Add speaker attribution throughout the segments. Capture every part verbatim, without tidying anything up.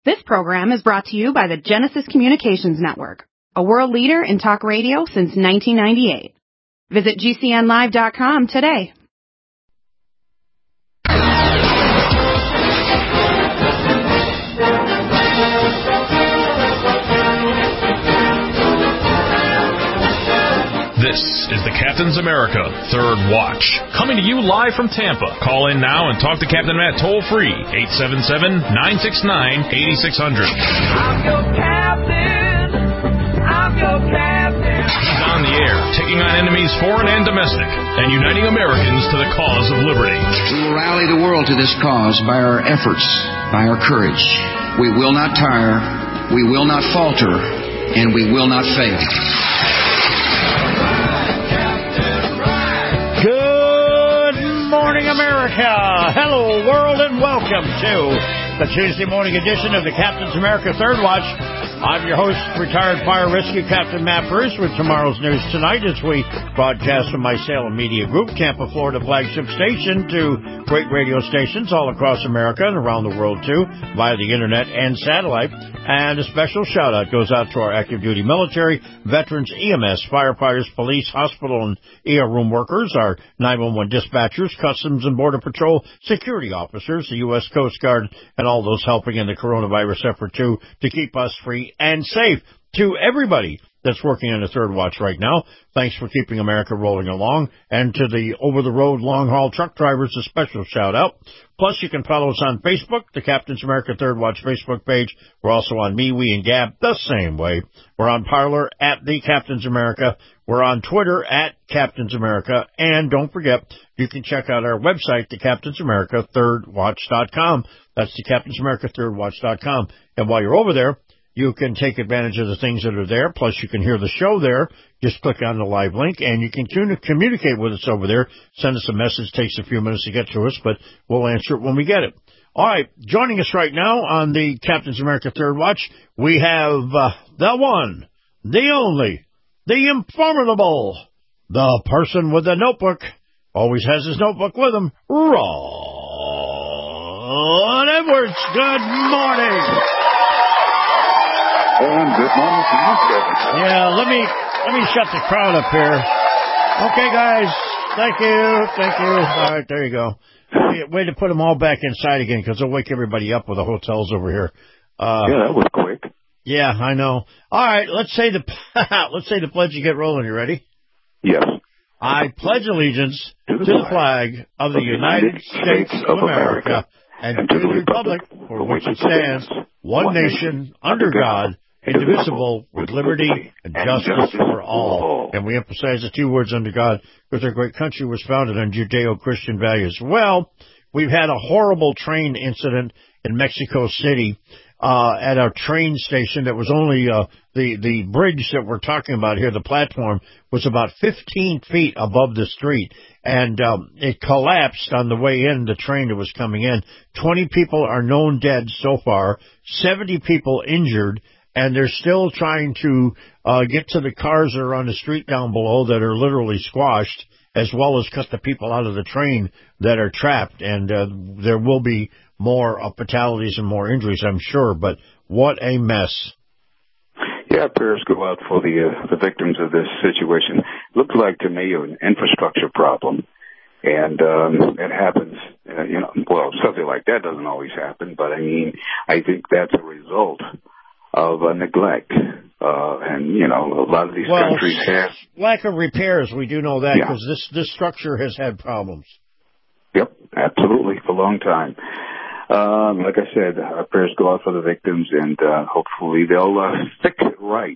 Speaker 1: This program is brought to you by the Genesis Communications Network, a world leader in talk radio since nineteen ninety-eight. Visit G C N live dot com today.
Speaker 2: This is the Captain's America Third Watch, coming to you live from Tampa. Call in now and talk to Captain Matt toll-free, eight seven seven, nine six nine, eight six zero zero.
Speaker 3: I'm your captain. I'm your captain.
Speaker 2: He's on the air, taking on enemies foreign and domestic, and uniting Americans to the cause of liberty.
Speaker 4: We will rally the world to this cause by our efforts, by our courage. We will not tire, we will not falter, and we will not fail.
Speaker 5: Good morning, America. Hello, world, and welcome to the Tuesday morning edition of the Captain's America Third Watch. I'm your host, retired fire rescue Captain Matt Bruce, with tomorrow's news tonight as we broadcast from my Salem Media Group, Tampa, Florida flagship station, to great radio stations all across America and around the world, too, via the internet and satellite. And a special shout-out goes out to our active-duty military, veterans, E M S, firefighters, police, hospital, and E R room workers, our nine one one dispatchers, Customs and Border Patrol, security officers, the U S Coast Guard, and all those helping in the coronavirus effort, too, to keep us free and safe. To everybody that's working on the Third Watch right now, thanks for keeping America rolling along. And to the over-the-road long-haul truck drivers, a special shout-out. Plus, you can follow us on Facebook, the Captain's America Third Watch Facebook page. We're also on MeWe and Gab the same way. We're on Parler at the Captain's America. We're on Twitter at Captain's America. And don't forget, you can check out our website, the Captain's America Third Watch dot com. That's the Captain's America Third Watch dot com. And while you're over there, you can take advantage of the things that are there. Plus, you can hear the show there. Just click on the live link, and you can communicate with us over there. Send us a message. It takes a few minutes to get to us, but we'll answer it when we get it. All right, joining us right now on the Captain's America Third Watch, we have uh, the one, the only, the informable, the person with the notebook. Always has his notebook with him, Ron Edwards. Good morning.
Speaker 6: And good morning to you, Kevin.
Speaker 5: Yeah, let me let me shut the crowd up here. Okay, guys. Thank you. Thank you. All right, there you go. Way, way to put them all back inside again, because they'll wake everybody up with the hotels over here. Uh,
Speaker 6: yeah, that was quick.
Speaker 5: Yeah, I know. All right, let's say the let's say the pledge and get rolling. You ready?
Speaker 6: Yes.
Speaker 5: I pledge allegiance to the, to the flag of the United States of America and to the republic for which it stands, one nation, under God, indivisible, with liberty and justice for all. And we emphasize the two words, under God, because our great country was founded on Judeo-Christian values. Well, we've had a horrible train incident in Mexico City uh at our train station that was only uh the the bridge that we're talking about here, the platform, was about fifteen feet above the street, and um it collapsed on the way in, the train that was coming in. twenty people are known dead so far, seventy people injured, and they're still trying to uh get to the cars that are on the street down below that are literally squashed, as well as cut the people out of the train that are trapped. And uh, there will be more uh, fatalities and more injuries, I'm sure, but what a mess.
Speaker 6: Yeah, prayers go out for the uh, the victims of this situation. Looks like to me an infrastructure problem, and um, it happens, uh, you know, well, something like that doesn't always happen, but I mean, I think that's a result of uh, neglect. Uh, and, you know, a lot of these
Speaker 5: well,
Speaker 6: countries have...
Speaker 5: lack of repairs, we do know that, because
Speaker 6: yeah.
Speaker 5: this, this structure has had problems.
Speaker 6: Yep, absolutely, for a long time. Um, like I said, our prayers go out for the victims, and uh, hopefully they'll uh, fix it right.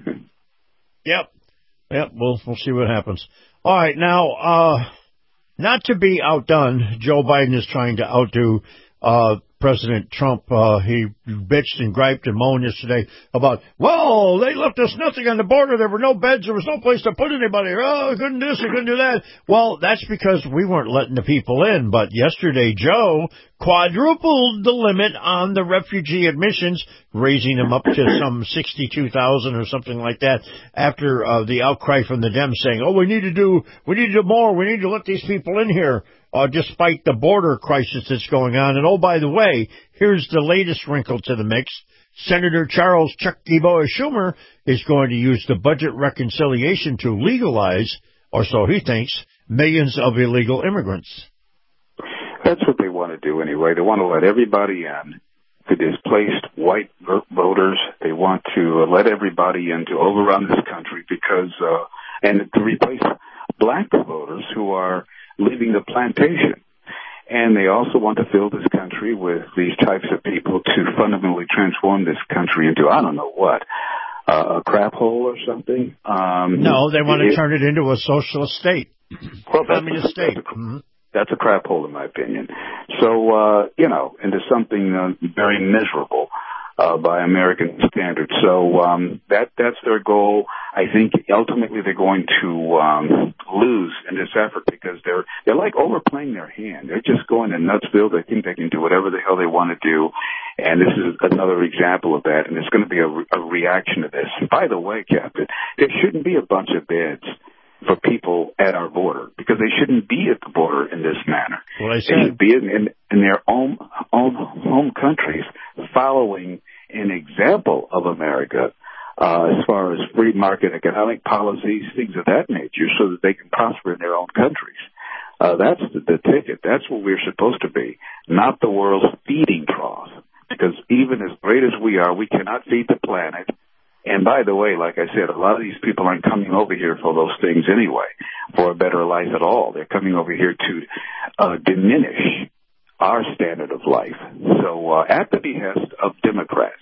Speaker 5: Yep, yep, we'll, we'll see what happens. All right, now, uh, not to be outdone, Joe Biden is trying to outdo uh President Trump. Uh, he bitched and griped and moaned yesterday about, well, they left us nothing on the border. There were no beds. There was no place to put anybody. Oh, we couldn't do this, we couldn't do that. Well, that's because we weren't letting the people in. But yesterday, Joe quadrupled the limit on the refugee admissions, raising them up to some sixty-two thousand or something like that, after uh, the outcry from the Dems saying, oh, we need to do, we need to do more. We need to let these people in here. uh, despite the border crisis that's going on. And, oh, by the way, here's the latest wrinkle to the mix. Senator Charles Chucky Boy Schumer is going to use the budget reconciliation to legalize, or so he thinks, millions of illegal immigrants.
Speaker 6: That's what they want to do anyway. They want to let everybody in, the displaced white voters. They want to let everybody in to overrun this country because, uh, and to replace black voters who are leaving the plantation. And they also want to fill this country with these types of people to fundamentally transform this country into, I don't know what, uh, a crap hole or something. Um,
Speaker 5: no, they want to
Speaker 6: it,
Speaker 5: turn it into a socialist state,
Speaker 6: well,
Speaker 5: communist state.
Speaker 6: That's a,
Speaker 5: mm-hmm.
Speaker 6: that's a crap hole, in my opinion. So, uh, you know, into something uh, very miserable uh, by American standards. So um, that that's their goal. I think ultimately they're going to um, lose in this effort because they're they're like overplaying their hand. They're just going to Nutsville. They think they can do whatever the hell they want to do, and this is another example of that. And there's going to be a, a reaction to this. And by the way, Captain, there shouldn't be a bunch of beds for people at our border because they shouldn't be at the border in this manner.
Speaker 5: Well, I said.
Speaker 6: They should be in, in, in their own, own home countries following an example of America uh, as far as free market economic policies, things of that nature, so that they can prosper in their own countries. Uh, that's the, the ticket. That's what we're supposed to be, not the world's feeding trough. Because even as great as we are, we cannot feed the planet. And by the way, like I said, a lot of these people aren't coming over here for those things anyway, for a better life at all. They're coming over here to uh, diminish our standard of life. So uh, at the behest of Democrats.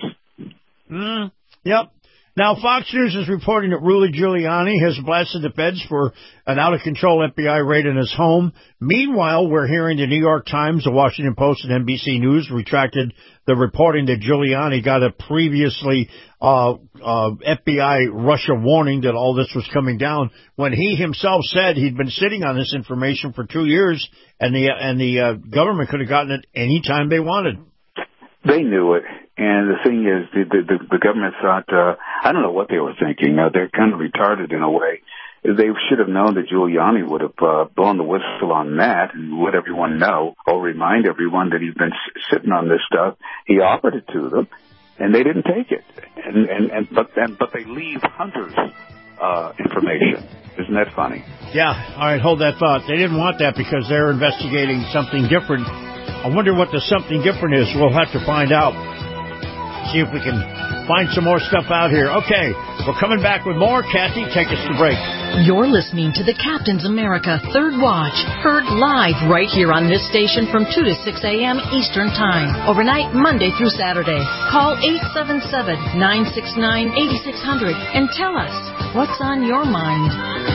Speaker 5: Mm, yep. Now, Fox News is reporting that Rudy Giuliani has blasted the feds for an out-of-control F B I raid in his home. Meanwhile, we're hearing the New York Times, the Washington Post, and N B C News retracted the reporting that Giuliani got a previously uh, uh, F B I Russia warning that all this was coming down, when he himself said he'd been sitting on this information for two years, and the and the uh, government could have gotten it any time they wanted.
Speaker 6: They knew it. And the thing is, the, the, the government thought, uh, I don't know what they were thinking. Uh, they're kind of retarded in a way. They should have known that Giuliani would have uh, blown the whistle on that and let everyone know, or remind everyone that he's been s- sitting on this stuff. He offered it to them, and they didn't take it. And, and, and but and, but they leave Hunter's uh, information. Isn't that funny?
Speaker 5: Yeah. All right, hold that thought. They didn't want that because they're investigating something different. I wonder what the something different is. We'll have to find out. See if we can find some more stuff out here. Okay, we're coming back with more. Kathy, take us to break.
Speaker 7: You're listening to the Captain's America Third Watch, heard live right here on this station from two to six a.m. Eastern Time, overnight Monday through Saturday. Call eight seven seven, nine six nine, eight six zero zero and tell us what's on your mind.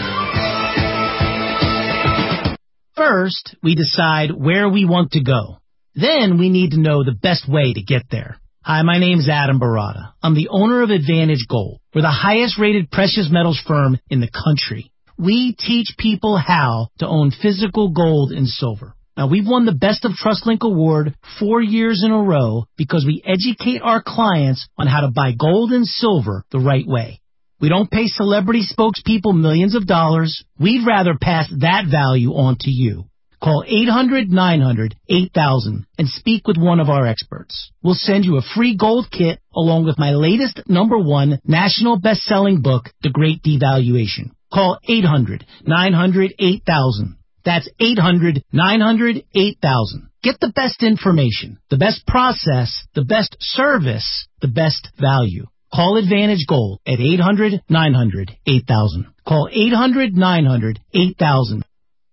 Speaker 8: First, we decide where we want to go. Then we need to know the best way to get there. Hi, my name's Adam Barada. I'm the owner of Advantage Gold. We're the highest-rated precious metals firm in the country. We teach people how to own physical gold and silver. Now, we've won the Best of TrustLink Award four years in a row because we educate our clients on how to buy gold and silver the right way. We don't pay celebrity spokespeople millions of dollars. We'd rather pass that value on to you. Call eight hundred, nine hundred, eight thousand and speak with one of our experts. We'll send you a free gold kit along with my latest number one national best-selling book, The Great Devaluation. Call eight hundred, nine hundred, eight thousand. That's eight hundred, nine hundred, eight thousand. Get the best information, the best process, the best service, the best value. Call Advantage Gold at eight hundred, nine hundred, eight thousand. Call eight hundred, nine hundred, eight thousand.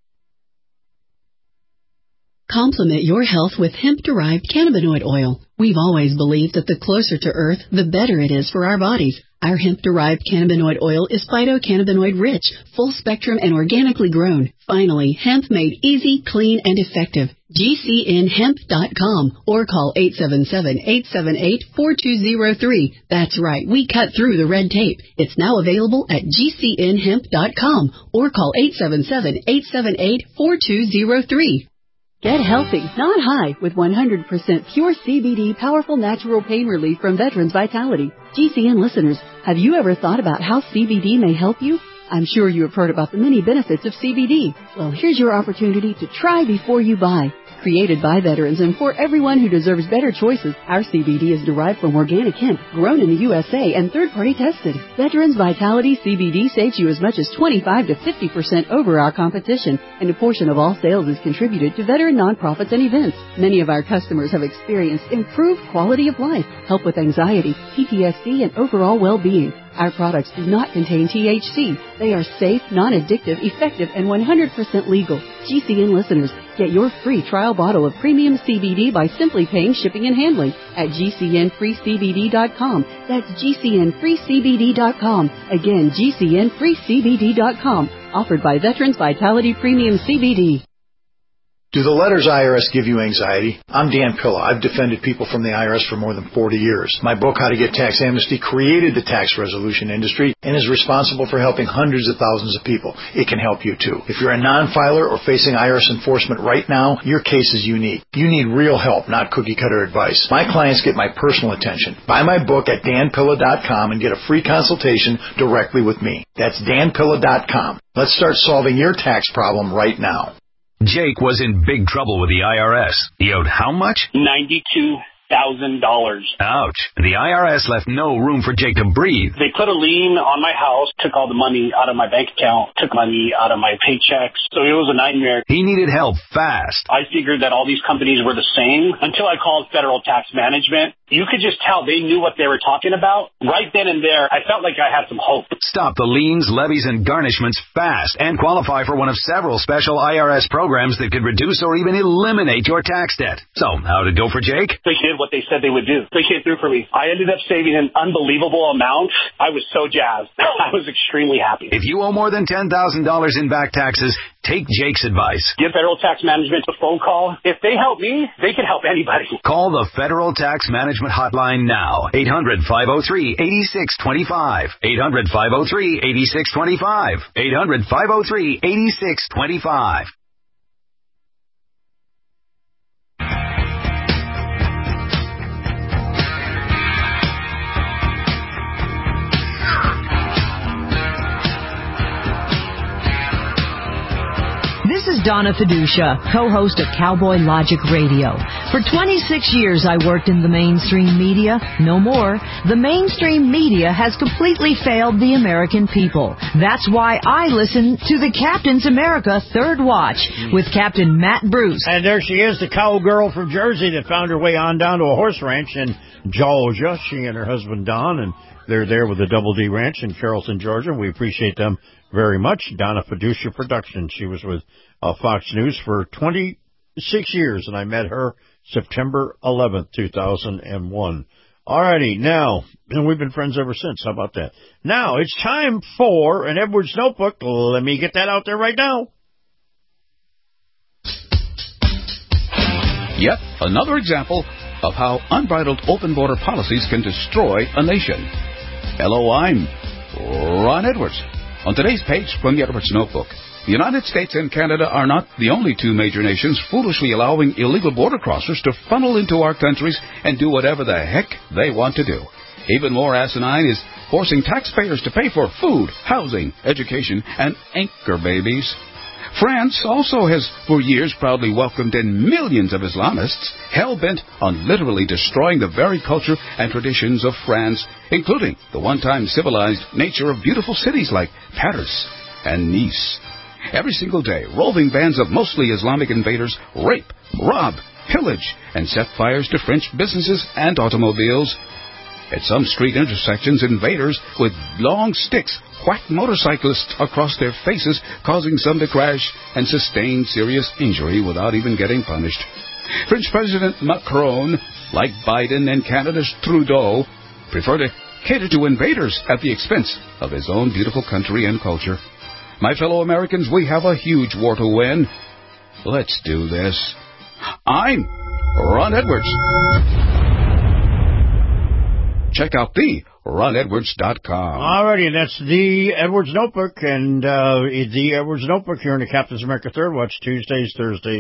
Speaker 9: Complement your health with hemp-derived cannabinoid oil. We've always believed that the closer to Earth, the better it is for our bodies. Our hemp-derived cannabinoid oil is phytocannabinoid-rich, full-spectrum, and organically grown. Finally, hemp made easy, clean, and effective. G C N hemp dot com or call eight seven seven, eight seven eight, four two zero three. That's right, we cut through the red tape. It's now available at G C N hemp dot com or call eight seven seven, eight seven eight, four two zero three.
Speaker 10: Get healthy, not high, with one hundred percent pure C B D powerful natural pain relief from Veterans Vitality. G C N listeners, have you ever thought about how C B D may help you? I'm sure you have heard about the many benefits of C B D. Well, here's your opportunity to try before you buy. Created by veterans and for everyone who deserves better choices, our C B D is derived from organic hemp, grown in the U S A and third-party tested. Veterans Vitality C B D saves you as much as twenty-five to fifty percent over our competition, and a portion of all sales is contributed to veteran nonprofits and events. Many of our customers have experienced improved quality of life, help with anxiety, P T S D, and overall well-being. Our products do not contain T H C. They are safe, non-addictive, effective, and one hundred percent legal. G C N listeners, get your free trial bottle of premium C B D by simply paying shipping and handling at G C N free C B D dot com. That's G C N free C B D dot com. Again, G C N free C B D dot com. Offered by Veterans Vitality Premium C B D.
Speaker 11: Do the letters I R S give you anxiety? I'm Dan Pilla. I've defended people from the I R S for more than forty years. My book, How to Get Tax Amnesty, created the tax resolution industry and is responsible for helping hundreds of thousands of people. It can help you too. If you're a non-filer or facing I R S enforcement right now, your case is unique. You need real help, not cookie-cutter advice. My clients get my personal attention. Buy my book at dan pilla dot com and get a free consultation directly with me. That's dan pilla dot com. Let's start solving your tax problem right now.
Speaker 12: Jake was in big trouble with the I R S. He owed how much?
Speaker 13: ninety-two thousand dollars.
Speaker 12: Ouch. The I R S left no room for Jake to breathe.
Speaker 13: They put a lien on my house, took all the money out of my bank account, took money out of my paychecks. So it was a nightmare.
Speaker 12: He needed help fast.
Speaker 13: I figured that all these companies were the same until I called Federal Tax Management. You could just tell they knew what they were talking about. Right then and there, I felt like I had some hope.
Speaker 12: Stop the liens, levies, and garnishments fast and qualify for one of several special I R S programs that could reduce or even eliminate your tax debt. So, how'd it go for Jake?
Speaker 13: They did what they said they would do. They came through for me. I ended up saving an unbelievable amount. I was so jazzed. I was extremely happy.
Speaker 12: If you owe more than ten thousand dollars in back taxes, take Jake's advice.
Speaker 13: Give Federal Tax Management a phone call. If they help me, they can help anybody.
Speaker 12: Call the Federal Tax Management hotline now. eight hundred, five oh three, eight six two five. eight hundred, five oh three, eight six two five. eight hundred, five oh three, eight six two five.
Speaker 7: This is Donna Fiducia, co-host of Cowboy Logic Radio. For twenty-six years, I worked in the mainstream media. No more. The mainstream media has completely failed the American people. That's why I listen to the Captain's America Third Watch with Captain Matt Bruce.
Speaker 5: And there she is, the cowgirl from Jersey that found her way on down to a horse ranch in Georgia. She and her husband, Don, and they're there with the Double D Ranch in Carrollton, Georgia. We appreciate them very much. Donna Fiducia Productions. She was with uh, Fox News for twenty-six years, and I met her September eleventh, two thousand one. All righty, now, and we've been friends ever since. How about that? Now, it's time for an Edwards Notebook. Let me get that out there right now.
Speaker 14: Yet another example of how unbridled open border policies can destroy a nation. Hello, I'm Ron Edwards. On today's page from the Edwards Notebook, the United States and Canada are not the only two major nations foolishly allowing illegal border crossers to funnel into our countries and do whatever the heck they want to do. Even more asinine is forcing taxpayers to pay for food, housing, education, and anchor babies. France also has for years proudly welcomed in millions of Islamists hell-bent on literally destroying the very culture and traditions of France, including the one-time civilized nature of beautiful cities like Paris and Nice. Every single day, roving bands of mostly Islamic invaders rape, rob, pillage, and set fires to French businesses and automobiles. At some street intersections, invaders with long sticks whack motorcyclists across their faces, causing some to crash and sustain serious injury without even getting punished. French President Macron, like Biden and Canada's Trudeau, prefer to cater to invaders at the expense of his own beautiful country and culture. My fellow Americans, we have a huge war to win. Let's do this. I'm Ron Edwards. Check out the ron edwards dot com.
Speaker 5: All righty, and that's the Edwards Notebook, and uh, the Edwards Notebook here in the Captain's America Third Watch, Tuesdays, Thursdays,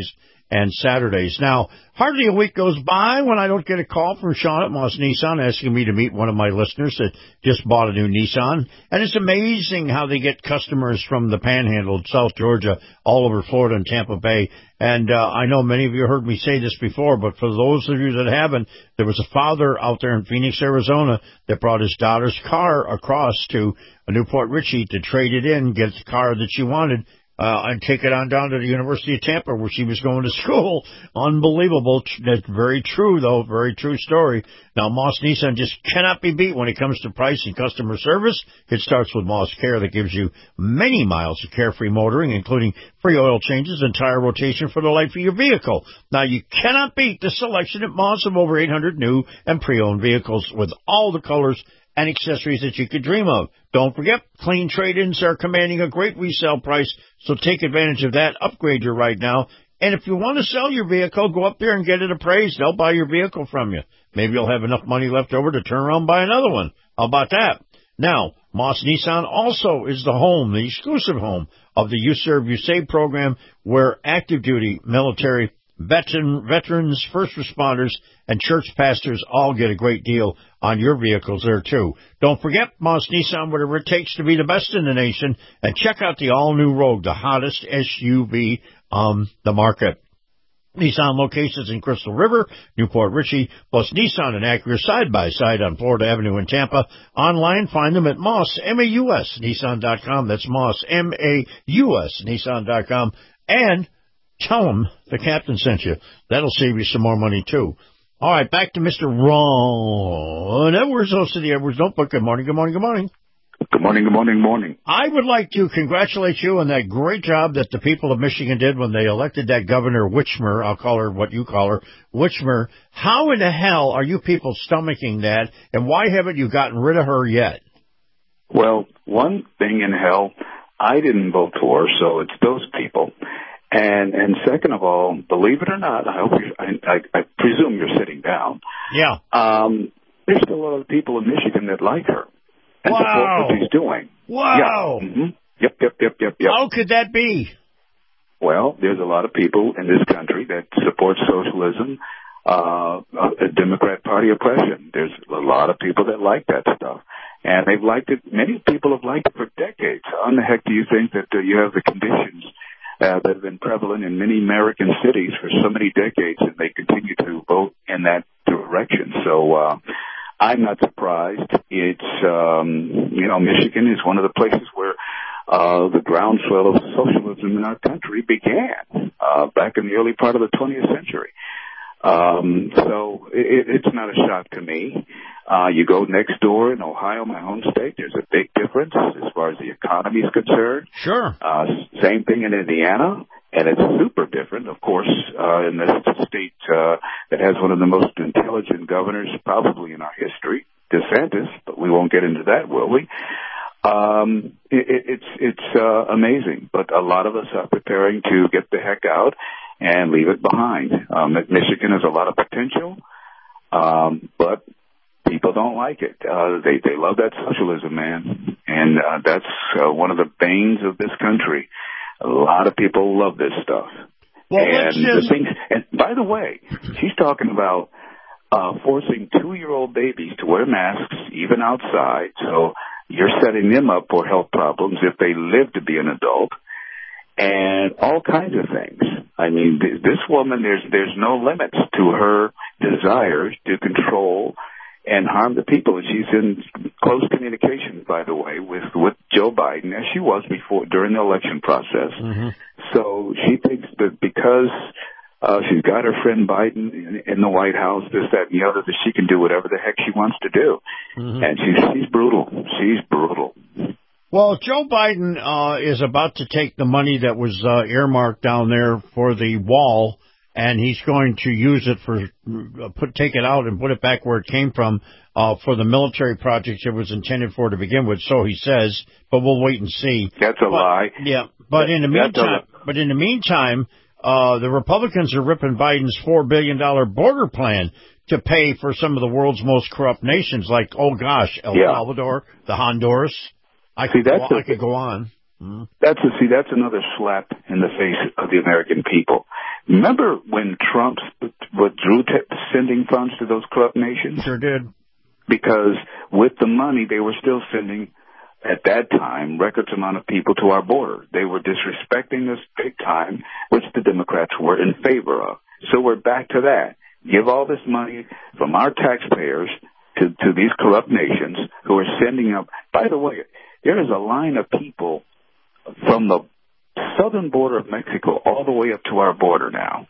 Speaker 5: and Saturdays. Now, hardly a week goes by when I don't get a call from Sean at Moss Nissan asking me to meet one of my listeners that just bought a new Nissan. And it's amazing how they get customers from the Panhandle, South Georgia, all over Florida and Tampa Bay. And uh, I know many of you heard me say this before, but for those of you that haven't, there was a father out there in Phoenix, Arizona, that brought his daughter's car across to Newport Richey to trade it in, get the car that she wanted, uh, and take it on down to the University of Tampa where she was going to school. Unbelievable. That's very true, though. Very true story. Now, Moss Nissan just cannot be beat when it comes to price and customer service. It starts with Moss Care that gives you many miles of carefree motoring, including free oil changes and tire rotation for the life of your vehicle. Now, you cannot beat the selection at Moss of over eight hundred new and pre-owned vehicles with all the colors and accessories that you could dream of. Don't forget, clean trade-ins are commanding a great resale price, so take advantage of that. Upgrade your right now. And if you want to sell your vehicle, go up there and get it appraised. They'll buy your vehicle from you. Maybe you'll have enough money left over to turn around and buy another one. How about that? Now, Moss Nissan also is the home, the exclusive home of the You Serve, You Save program, where active duty, military, veteran, veterans, first responders, and church pastors all get a great deal on your vehicles there, too. Don't forget, Moss Nissan, whatever it takes to be the best in the nation, and check out the all-new Rogue, the hottest S U V on the market. Nissan locations in Crystal River, Newport Richey, plus Nissan and Acura side-by-side on Florida Avenue in Tampa. Online, find them at Moss, M A U S, Nissan dot com. That's Moss, M A U S, Nissan dot com. And tell them the captain sent you. That'll save you some more money, too. All right, back to Mister Ron Edwards, host of the Edwards Notebook. Good morning, good morning, good morning.
Speaker 6: Good morning, good morning, morning.
Speaker 5: I would like to congratulate you on that great job that the people of Michigan did when they elected that Governor Whitmer. I'll call her what you call her, Whitmer. How in the hell are you people stomaching that, and why haven't you gotten rid of her yet?
Speaker 6: Well, one thing in hell, I didn't vote for her, so it's those people. And and second of all, believe it or not, I hope you, I, I, I presume you're sitting down.
Speaker 5: Yeah.
Speaker 6: Um, there's still a lot of people in Michigan that like her and
Speaker 5: wow.
Speaker 6: support what she's doing.
Speaker 5: Wow.
Speaker 6: Yeah. Mm-hmm. Yep, yep, yep, yep, yep.
Speaker 5: How could that be?
Speaker 6: Well, there's a lot of people in this country that support socialism, uh, a Democrat Party oppression. There's a lot of people that like that stuff. And they've liked it. Many people have liked it for decades. How in the heck do you think that uh, you have the conditions Uh, that have been prevalent in many American cities for so many decades, and they continue to vote in that direction. So uh, I'm not surprised. It's, um, you know, Michigan is one of the places where uh, the groundswell of socialism in our country began uh, back in the early part of the twentieth century. Um, so it, it's not a shock to me. Uh, you go next door in Ohio, my home state, there's a big difference as far as the economy is concerned.
Speaker 5: Sure.
Speaker 6: Uh, same thing in Indiana, and it's super different, of course, uh, in this state, uh, that has one of the most intelligent governors probably in our history, DeSantis, but we won't get into that, will we? Um, it, it's, it's, uh, amazing, but a lot of us are preparing to get the heck out and leave it behind. Um, Michigan has a lot of potential, um, but people don't like it. Uh, they, they love that socialism, man. And, uh, that's, uh, one of the banes of this country. A lot of people love this stuff.
Speaker 5: Well,
Speaker 6: and
Speaker 5: just...
Speaker 6: the things, and by the way, she's talking about, uh, forcing two-year-old babies to wear masks even outside. So you're setting them up for health problems if they live to be an adult. And all kinds of things. I mean, th- this woman, there's there's no limits to her desire to control and harm the people. And she's in close communication, by the way, with, with Joe Biden, as she was before during the election process.
Speaker 5: Mm-hmm.
Speaker 6: So she thinks that because uh, she's got her friend Biden in, in the White House, this, that, and the other, that she can do whatever the heck she wants to do. Mm-hmm. And she's she's brutal. She's brutal.
Speaker 5: Well, Joe Biden uh, is about to take the money that was uh, earmarked down there for the wall, and he's going to use it for uh, put take it out and put it back where it came from uh, for the military projects it was intended for to begin with. So he says, but we'll wait and see.
Speaker 6: That's a
Speaker 5: but,
Speaker 6: lie.
Speaker 5: Yeah, but in the meantime, but in the meantime, uh, the Republicans are ripping Biden's four billion dollars border plan to pay for some of the world's most corrupt nations, like oh gosh, El
Speaker 6: yeah.
Speaker 5: Salvador, the Honduras. I
Speaker 6: see,
Speaker 5: could,
Speaker 6: that's
Speaker 5: go,
Speaker 6: a,
Speaker 5: I could go on. Mm-hmm.
Speaker 6: That's a, see, that's another slap in the face of the American people. Remember when Trump withdrew t- sending funds to those corrupt nations?
Speaker 5: Sure did.
Speaker 6: Because with the money, they were still sending, at that time, records amount of people to our border. They were disrespecting us big time, which the Democrats were in favor of. So we're back to that. Give all this money from our taxpayers to, to these corrupt nations who are sending up. By the way, there is a line of people from the southern border of Mexico all the way up to our border now.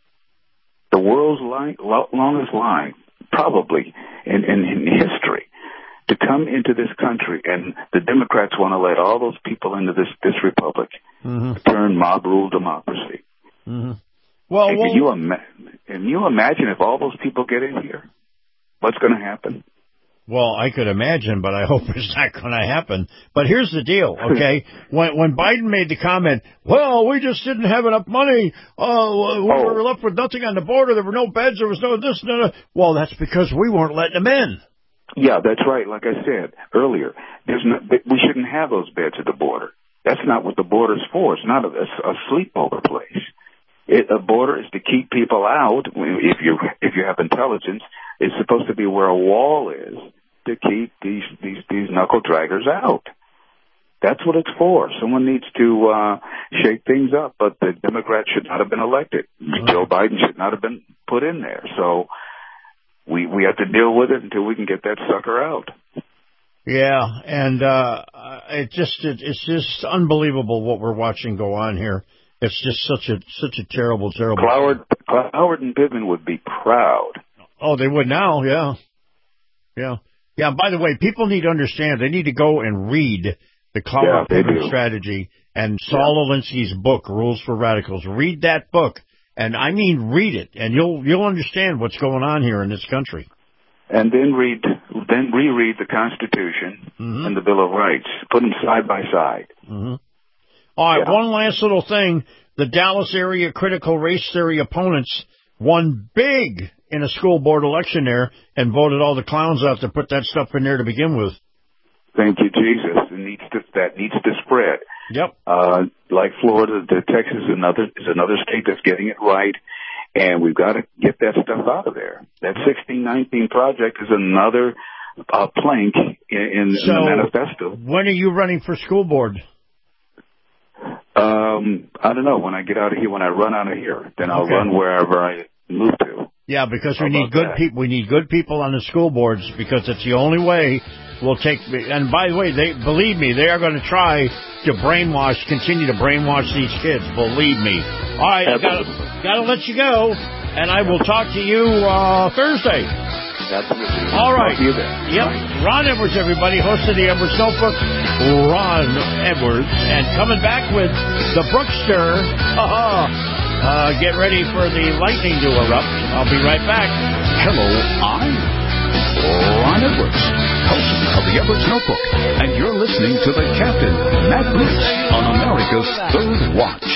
Speaker 6: The world's line, longest line, probably, in, in, in history, to come into this country, and the Democrats want to let all those people into this, this republic, mm-hmm. turn mob rule democracy.
Speaker 5: Mm-hmm. Well,
Speaker 6: and
Speaker 5: well,
Speaker 6: can you, ima- can you imagine if all those people get in here? What's going to happen?
Speaker 5: Well, I could imagine, but I hope it's not going to happen. But here's the deal, okay? when when Biden made the comment, well, we just didn't have enough money. Uh, we
Speaker 6: oh.
Speaker 5: were left with nothing on the border. There were no beds. There was no this. No, no. Well, that's because we weren't letting them in.
Speaker 6: Yeah, that's right. Like I said earlier, there's no, we shouldn't have those beds at the border. That's not what the border's for. It's not a, a sleepover place. It, a border is to keep people out. If you if you have intelligence, it's supposed to be where a wall is to keep these these these knuckle draggers out. That's what it's for. Someone needs to uh, shake things up, but the Democrats should not have been elected. Mm-hmm. Joe Biden should not have been put in there. So we we have to deal with it until we can get that sucker out.
Speaker 5: Yeah, and uh, it just it, it's just unbelievable what we're watching go on here. It's just such a such a terrible, terrible.
Speaker 6: Cloward, Cloward and Pittman would be proud.
Speaker 5: Oh, they would now, yeah, yeah, yeah. By the way, people need to understand. They need to go and read the Cloward
Speaker 6: yeah,
Speaker 5: Pittman strategy and Saul yeah. Alinsky's book, Rules for Radicals. Read that book, and I mean read it, and you'll you'll understand what's going on here in this country.
Speaker 6: And then read, then reread the Constitution mm-hmm. and the Bill of Rights. Put them side by side.
Speaker 5: Mm-hmm. All right, yeah. One last little thing. The Dallas area critical race theory opponents won big in a school board election there and voted all the clowns out to put that stuff in there to begin with.
Speaker 6: Thank you, Jesus. It needs to, that needs to spread.
Speaker 5: Yep.
Speaker 6: Uh, like Florida, the Texas is another, is another state that's getting it right, and we've got to get that stuff out of there. That sixteen nineteen project is another uh, plank in, in,
Speaker 5: so
Speaker 6: in the manifesto.
Speaker 5: When are you running for school board?
Speaker 6: Um, I don't know. When I get out of here, when I run out of here, then I'll
Speaker 5: okay.
Speaker 6: run wherever I move to.
Speaker 5: Yeah, because we need good people. We need good people on the school boards because it's the only way we'll take. And by the way, they believe me, they are going to try to brainwash, continue to brainwash these kids. Believe me. All right, I gotta, gotta let you go, and I will talk to you uh, Thursday.
Speaker 6: Absolutely.
Speaker 5: All right.
Speaker 6: See you there.
Speaker 5: Yep. Ron Edwards, everybody, host of the Edwards Notebook. Ron Edwards, and coming back with the Brookster. uh, get ready for the lightning to erupt. I'll be right back.
Speaker 14: Hello, I'm Ron Edwards, host of the Edwards Notebook, and you're listening to the Captain, Matt Blitz, on America's Third Watch.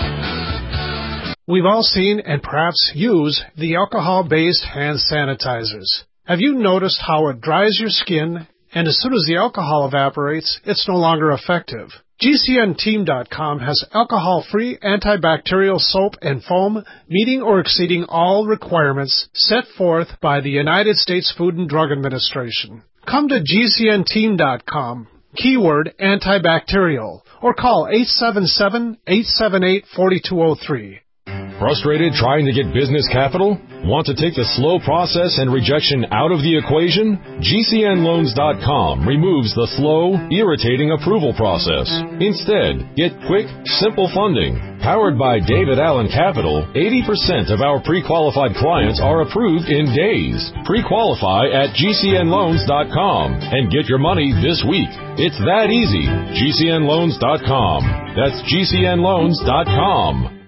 Speaker 15: We've all seen and perhaps use the alcohol-based hand sanitizers. Have you noticed how it dries your skin, and as soon as the alcohol evaporates, it's no longer effective? G C N Team dot com has alcohol-free antibacterial soap and foam meeting or exceeding all requirements set forth by the United States Food and Drug Administration. Come to G C N Team dot com, keyword antibacterial, or call eight seven seven, eight seven eight, four two zero three.
Speaker 16: Frustrated trying to get business capital? Want to take the slow process and rejection out of the equation? G C N Loans dot com removes the slow, irritating approval process. Instead, get quick, simple funding. Powered by David Allen Capital, eighty percent of our pre-qualified clients are approved in days. Pre-qualify at G C N Loans dot com and get your money this week. It's that easy. G C N Loans dot com. That's G C N Loans dot com.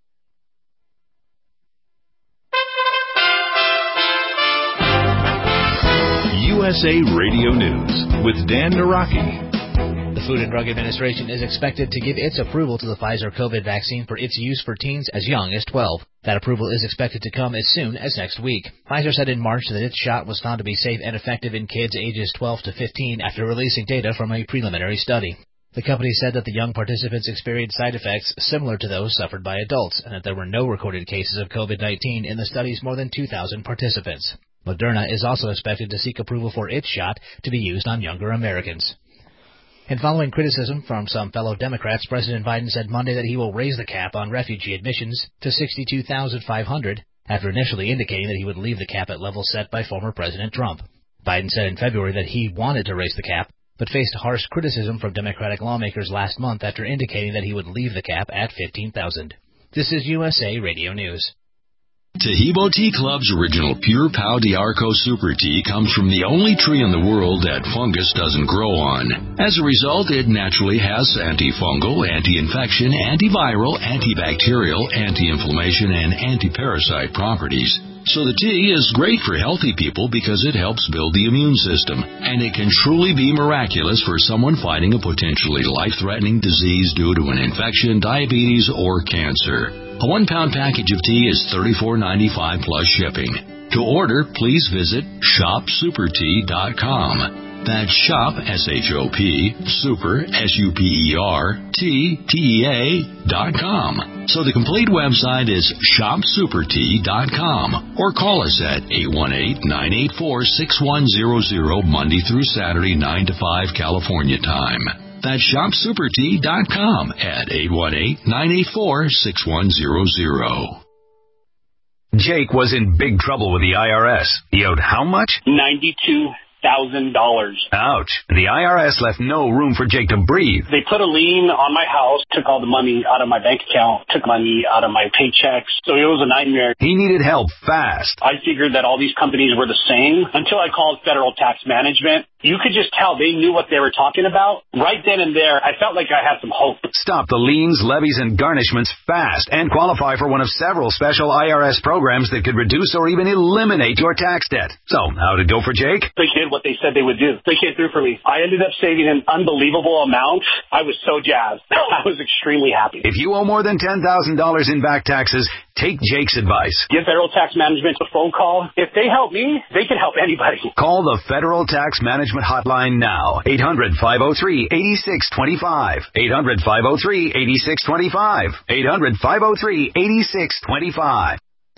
Speaker 2: U S A Radio News with Dan Naraki.
Speaker 17: The Food and Drug Administration is expected to give its approval to the Pfizer COVID vaccine for its use for teens as young as twelve. That approval is expected to come as soon as next week. Pfizer said in March that its shot was found to be safe and effective in kids ages twelve to fifteen after releasing data from a preliminary study. The company said that the young participants experienced side effects similar to those suffered by adults, and that there were no recorded cases of COVID nineteen in the study's more than two thousand participants. Moderna is also expected to seek approval for its shot to be used on younger Americans. And following criticism from some fellow Democrats, President Biden said Monday that he will raise the cap on refugee admissions to sixty-two thousand five hundred, after initially indicating that he would leave the cap at levels set by former President Trump. Biden said in February that he wanted to raise the cap, but faced harsh criticism from Democratic lawmakers last month after indicating that he would leave the cap at fifteen thousand. This is U S A Radio News.
Speaker 18: Tahibo Tea Club's original Pure Pau d'Arco Super Tea comes from the only tree in the world that fungus doesn't grow on. As a result, it naturally has antifungal, anti-infection, antiviral, antibacterial, anti-inflammation, and anti-parasite properties. So the tea is great for healthy people because it helps build the immune system, and it can truly be miraculous for someone fighting a potentially life-threatening disease due to an infection, diabetes, or cancer. A one-pound package of tea is thirty-four ninety-five plus shipping. To order, please visit shop super tea dot com. That's shop, S H O P, super, S U P E R, T, T E A, dot com. So the complete website is shop super tea dot com, or call us at eight one eight, nine eight four, six one zero zero Monday through Saturday, nine to five California time. That's shop super tea dot com at eight one eight, nine eight four, six one zero zero.
Speaker 12: Jake was in big trouble with the I R S. He owed how much?
Speaker 13: ninety-two thousand dollars.
Speaker 12: Ouch. The I R S left no room for Jake to breathe.
Speaker 13: They put a lien on my house, took all the money out of my bank account, took money out of my paychecks. So it was a nightmare.
Speaker 12: He needed help fast.
Speaker 13: I figured that all these companies were the same until I called Federal Tax Management. You could just tell they knew what they were talking about. Right then and there, I felt like I had some hope.
Speaker 12: Stop the liens, levies, and garnishments fast and qualify for one of several special I R S programs that could reduce or even eliminate your tax debt. So, how'd it go for Jake?
Speaker 13: They did what they said they would do. They came through for me. I ended up saving an unbelievable amount. I was so jazzed. I was extremely happy.
Speaker 12: If you owe more than ten thousand dollars in back taxes, take Jake's advice.
Speaker 13: Give Federal Tax Management a phone call. If they help me, they can help anybody.
Speaker 12: Call the Federal Tax Management hotline now. eight hundred, five oh three, eight six two five. eight hundred, five oh three, eight six two five. eight hundred, five oh three, eight six two five.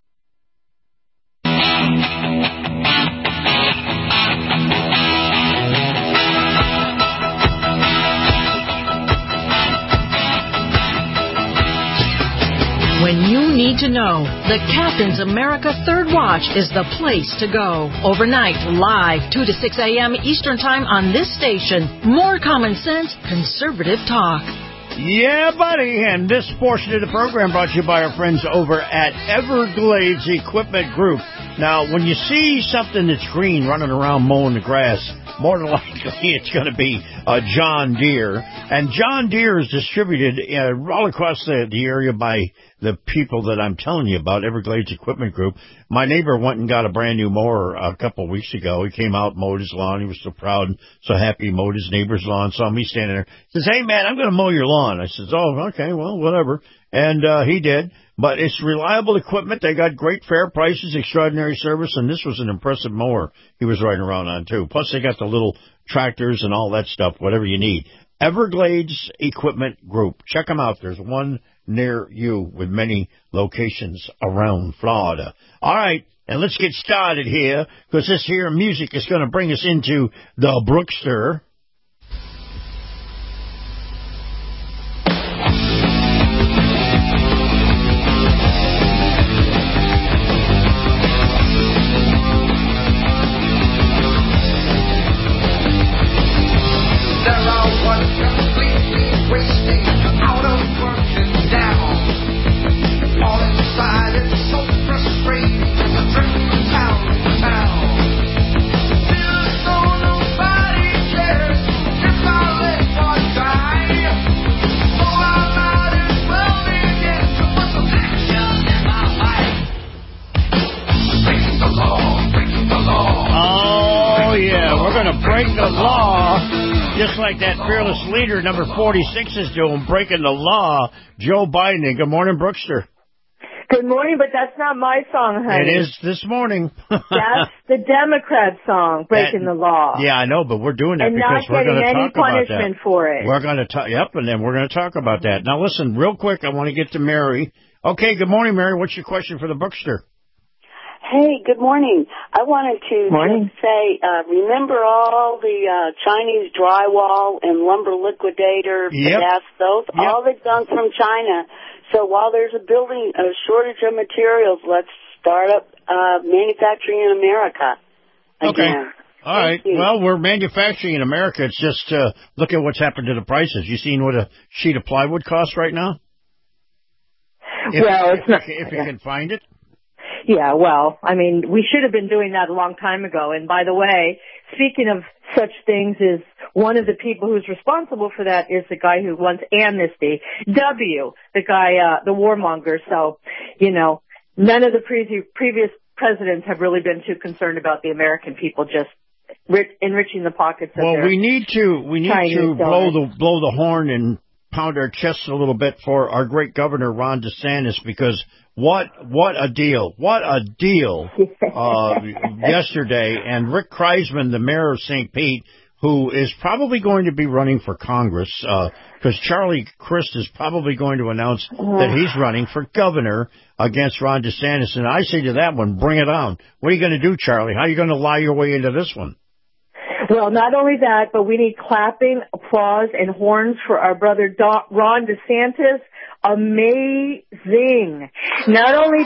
Speaker 7: When you need to know, the Captain's America Third Watch is the place to go. Overnight, live, two to six a.m. Eastern Time on this station. More common sense, conservative talk.
Speaker 5: Yeah, buddy. And this portion of the program brought to you by our friends over at Everglades Equipment Group. Now, when you see something that's green running around mowing the grass, more than likely it's going to be a John Deere. And John Deere is distributed uh, all across the, the area by the people that I'm telling you about, Everglades Equipment Group. My neighbor went and got a brand new mower a couple of weeks ago. He came out, mowed his lawn. He was so proud and so happy he mowed his neighbor's lawn. Saw me standing there. He says, hey, man, I'm going to mow your lawn. I says, oh, okay, well, whatever. And uh, he did. But it's reliable equipment. They got great fair prices, extraordinary service, and this was an impressive mower he was riding around on, too. Plus, they got the little tractors and all that stuff, whatever you need. Everglades Equipment Group. Check them out. There's one near you with many locations around Florida. All right, and let's get started here, because this here music is going to bring us into the Brookster. Just like that fearless leader, number forty-six, is doing, breaking the law, Joe Biden. Good morning, Brookster.
Speaker 19: Good morning, but that's not my song, honey.
Speaker 5: It is this morning.
Speaker 19: That's the Democrat song, breaking
Speaker 5: that,
Speaker 19: the law.
Speaker 5: Yeah, I know, but we're doing that
Speaker 19: and
Speaker 5: because we're going to talk about that.
Speaker 19: And not getting any punishment for it.
Speaker 5: We're going to talk, yep, and then we're going to talk about that. Now, listen, real quick, I want to get to Mary. Okay, good morning, Mary. What's your question for the bookster?
Speaker 20: Hey, good morning. I wanted to
Speaker 19: morning.
Speaker 20: just say, uh, remember all the uh, Chinese drywall and lumber liquidator,
Speaker 5: Yep.
Speaker 20: gas those,
Speaker 5: Yep.
Speaker 20: all the junk from China. So while there's a building, a shortage of materials, let's start up uh, manufacturing in America
Speaker 5: Okay.
Speaker 20: again.
Speaker 5: All right.
Speaker 20: you.
Speaker 5: Well, we're manufacturing in America. It's just, uh, look at what's happened to the prices. You seen what a sheet of plywood costs right now? If,
Speaker 19: well,
Speaker 5: if,
Speaker 19: it's not.
Speaker 5: if you
Speaker 19: yeah.
Speaker 5: can find it.
Speaker 19: Yeah, well, I mean, we should have been doing that a long time ago. And by the way, speaking of such things, is one of the people who's responsible for that is the guy who wants amnesty. W, the guy, uh, the warmonger. So, you know, none of the pre- previous presidents have really been too concerned about the American people just rich, enriching the pockets of
Speaker 5: Well,
Speaker 19: their
Speaker 5: we need to we need
Speaker 19: Chinese
Speaker 5: to blow
Speaker 19: donors.
Speaker 5: the blow the horn and pound our chests a little bit for our great governor Ron DeSantis, because what what a deal what a deal uh, yesterday. And Rick Kreisman, the mayor of Saint Pete, who is probably going to be running for Congress, because uh, Charlie Crist is probably going to announce that he's running for governor against Ron DeSantis. And I say to that one, bring it on. What are you going to do, Charlie? How are you going to lie your way into this one?
Speaker 19: Well, not only that, but we need clapping, applause, and horns for our brother Do- Ron DeSantis. Amazing. Not only,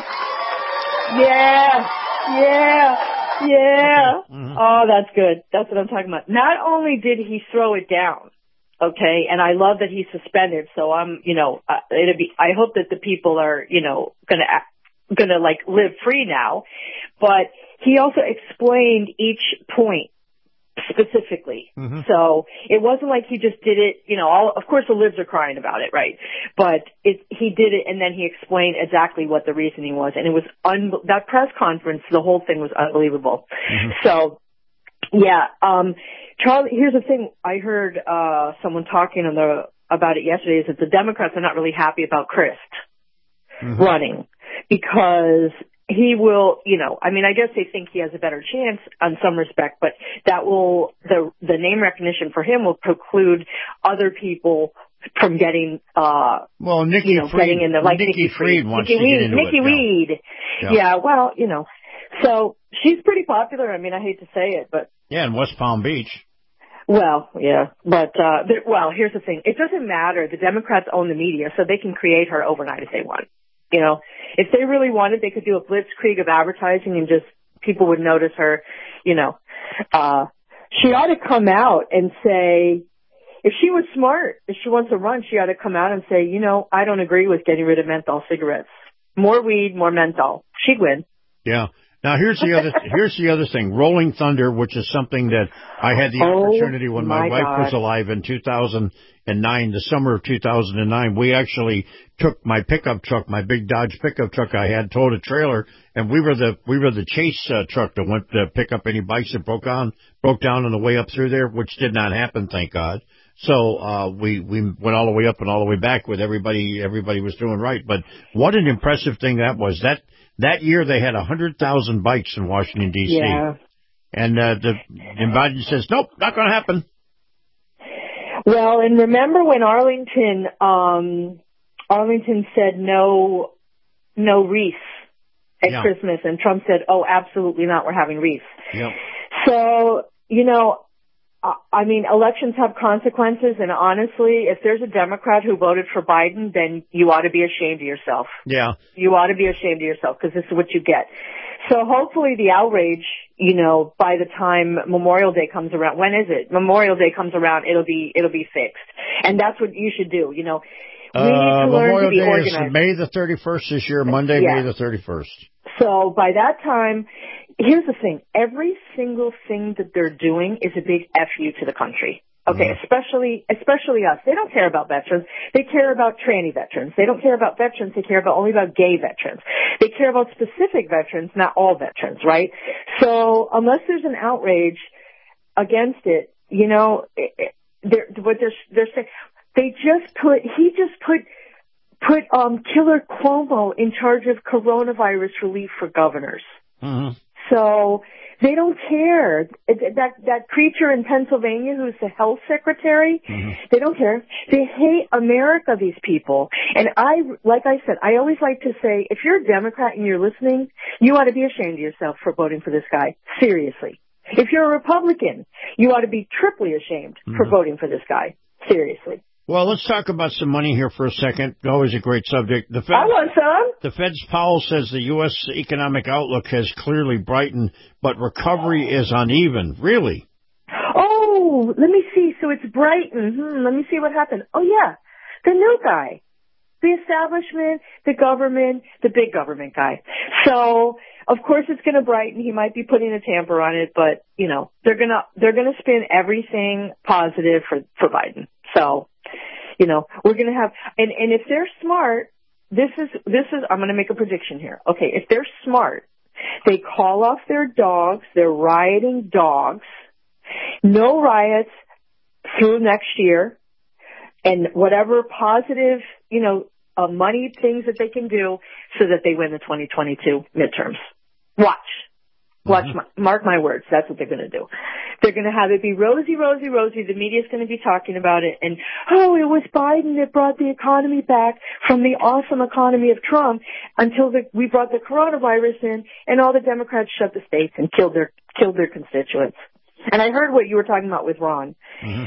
Speaker 19: yeah, yeah, yeah.
Speaker 5: Mm-hmm.
Speaker 19: Oh, that's good. That's what I'm talking about. Not only did he throw it down, okay, and I love that he's suspended. So I'm, you know, uh, it'll be. I hope that the people are, you know, gonna gonna like live free now. But he also explained each point specifically.
Speaker 5: Mm-hmm.
Speaker 19: So it wasn't like he just did it, you know, all, of course the libs are crying about it, right? But it, he did it and then he explained exactly what the reasoning was. And it was, un- that press conference, the whole thing was unbelievable.
Speaker 5: Mm-hmm.
Speaker 19: So, yeah, um, Charlie, here's the thing. I heard, uh, someone talking on the, about it yesterday, is that the Democrats are not really happy about Crist
Speaker 5: mm-hmm.
Speaker 19: running because he will, you know, I mean, I guess they think he has a better chance on some respect, but that will, the the name recognition for him will preclude other people from getting, uh,
Speaker 5: well, Nikki
Speaker 19: you know,
Speaker 5: Fried,
Speaker 19: getting in there, like
Speaker 5: Nikki,
Speaker 19: Nikki
Speaker 5: Fried wants
Speaker 19: Nikki
Speaker 5: to get
Speaker 19: Weed,
Speaker 5: into
Speaker 19: Nikki
Speaker 5: it.
Speaker 19: Weed.
Speaker 5: Yeah.
Speaker 19: Yeah, well, you know, so she's pretty popular. I mean, I hate to say it, but.
Speaker 5: Yeah, in West Palm Beach.
Speaker 19: Well, yeah, but, uh, there, well, here's the thing. It doesn't matter. The Democrats own the media, so they can create her overnight if they want. You know, if they really wanted, they could do a blitzkrieg of advertising and just people would notice her, you know. Uh, she ought to come out and say, if she was smart, if she wants to run, she ought to come out and say, you know, I don't agree with getting rid of menthol cigarettes. More weed, more menthol. She'd win.
Speaker 5: Yeah. Now here's the other here's the other thing. Rolling Thunder, which is something that I had the
Speaker 19: oh,
Speaker 5: opportunity when my,
Speaker 19: my
Speaker 5: wife
Speaker 19: God.
Speaker 5: was alive in two thousand nine, the summer of two thousand nine. We actually took my pickup truck, my big Dodge pickup truck I had, towed a trailer, and we were the we were the chase uh, truck that went to pick up any bikes that broke on broke down on the way up through there, which did not happen, thank God. So uh we we went all the way up and all the way back with everybody everybody was doing right. But what an impressive thing that was. That That year they had one hundred thousand bikes in Washington, D C
Speaker 19: Yeah.
Speaker 5: And uh, the and Biden says, nope, not going to happen.
Speaker 19: Well, and remember when Arlington, um, Arlington said no, no wreaths at
Speaker 5: Yeah.
Speaker 19: Christmas, and Trump said, oh, absolutely not, we're having wreaths.
Speaker 5: Yep.
Speaker 19: So, you know, I I mean, elections have consequences, and honestly, if there's a Democrat who voted for Biden, then you ought to be ashamed of yourself.
Speaker 5: Yeah.
Speaker 19: You ought to be ashamed of yourself, because this is what you get. So hopefully the outrage, you know, by the time Memorial Day comes around, when is it? Memorial Day comes around, it'll be, it'll be fixed. And that's what you should do, you know. We need
Speaker 5: Uh,
Speaker 19: to learn
Speaker 5: Memorial
Speaker 19: to be
Speaker 5: Day
Speaker 19: organized.
Speaker 5: is May the thirty-first this year, Monday,
Speaker 19: Yeah.
Speaker 5: May the thirty-first.
Speaker 19: So by that time, here's the thing. Every single thing that they're doing is a big F you to the country. Okay,
Speaker 5: Mm-hmm.
Speaker 19: especially, especially us. They don't care about veterans. They care about tranny veterans. They don't care about veterans. They care about only about gay veterans. They care about specific veterans, not all veterans, right? So unless there's an outrage against it, you know, it, it, they're, what they're, they're saying, they just put, he just put put um, Killer Cuomo in charge of coronavirus relief for governors.
Speaker 5: Mm-hmm.
Speaker 19: So they don't care. That that creature in Pennsylvania who's the health secretary, mm-hmm. they don't care. They hate America, these people. And I, like I said, I always like to say, if you're a Democrat and you're listening, you ought to be ashamed of yourself for voting for this guy. Seriously. If you're a Republican, you ought to be triply ashamed mm-hmm. for voting for this guy. Seriously.
Speaker 5: Well, let's talk about some money here for a second. Always a great subject. The Fed,
Speaker 19: I want some.
Speaker 5: The Fed's Powell says the U S economic outlook has clearly brightened, but recovery is uneven. Really?
Speaker 19: Oh, let me see. So it's Brighton. Hmm, let me see what happened. Oh, yeah. The new guy. The establishment, the government, the big government guy. So, of course, it's going to brighten. He might be putting a tamper on it, but, you know, they're going to, they're going to spin everything positive for, for Biden. So, you know, we're going to have, and, and if they're smart, this is, this is, I'm going to make a prediction here. Okay. If they're smart, they call off their dogs, their rioting dogs, no riots through next year, and whatever positive, you know, uh, money things that they can do so that they win the twenty twenty-two midterms. Watch. Watch, mm-hmm. my, mark my words. That's what they're going to do. They're going to have it be rosy, rosy, rosy. The media's going to be talking about it. And, oh, it was Biden that brought the economy back from the awesome economy of Trump until the, we brought the coronavirus in and all the Democrats shut the states and killed their, killed their constituents. And I heard what you were talking about with Ron. Mm-hmm.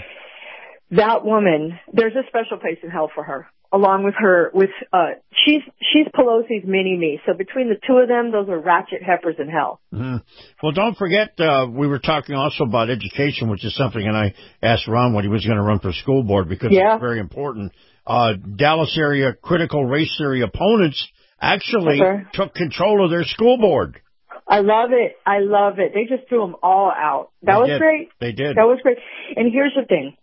Speaker 19: That woman, there's a special place in hell for her, along with her, with, uh, she's, she's Pelosi's mini-me. So between the two of them, those are ratchet heifers in hell.
Speaker 5: Mm-hmm. Well, don't forget, uh, we were talking also about education, which is something, and I asked Ron when he was going to run for school board because yeah. it's very important. Uh, Dallas area critical race theory opponents actually okay. took control of their school board.
Speaker 19: I love it. I love it. They just threw them all out. That
Speaker 5: they
Speaker 19: was
Speaker 5: did.
Speaker 19: great.
Speaker 5: They did.
Speaker 19: That was great. And here's the thing.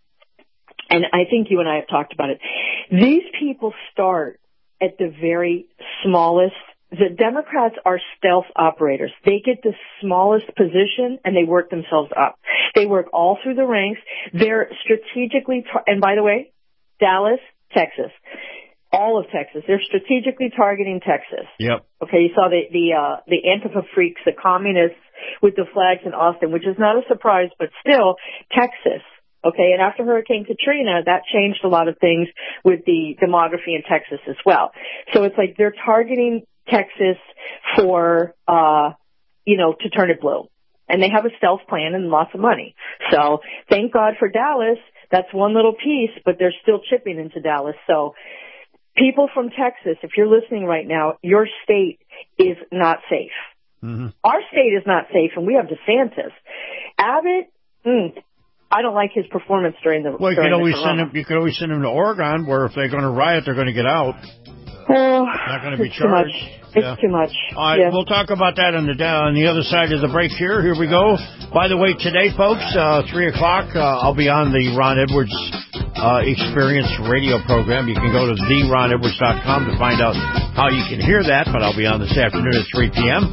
Speaker 19: And I think you and I have talked about it. These people start at the very smallest. The Democrats are stealth operators. They get the smallest position and they work themselves up. They work all through the ranks. They're strategically, tar- and by the way, Dallas, Texas, all of Texas, they're strategically targeting Texas.
Speaker 5: Yep.
Speaker 19: Okay, you saw the, the, uh, the Antifa freaks, the communists with the flags in Austin, which is not a surprise, but still, Texas. Okay, and after Hurricane Katrina, that changed a lot of things with the demography in Texas as well. So it's like they're targeting Texas for, uh, you know, to turn it blue. And they have a stealth plan and lots of money. So thank God for Dallas. That's one little piece, but they're still chipping into Dallas. So people from Texas, if you're listening right now, your state is not safe. Mm-hmm. Our state is not safe, and we have DeSantis. Abbott, mm, I don't like his performance during the.
Speaker 5: Well, you could always send him. You could always send him to Oregon, where if they're going to riot, they're going to get out.
Speaker 19: Oh,
Speaker 5: not going to be
Speaker 19: it's
Speaker 5: charged.
Speaker 19: Too much. It's
Speaker 5: yeah.
Speaker 19: too much.
Speaker 5: All right,
Speaker 19: yeah.
Speaker 5: We'll talk about that on the on the other side of the break. Here, here we go. By the way, today, folks, uh, three o'clock, uh, I'll be on the Ron Edwards uh, Experience radio program. You can go to the ron edwards dot com to find out how you can hear that. But I'll be on this afternoon at three p.m.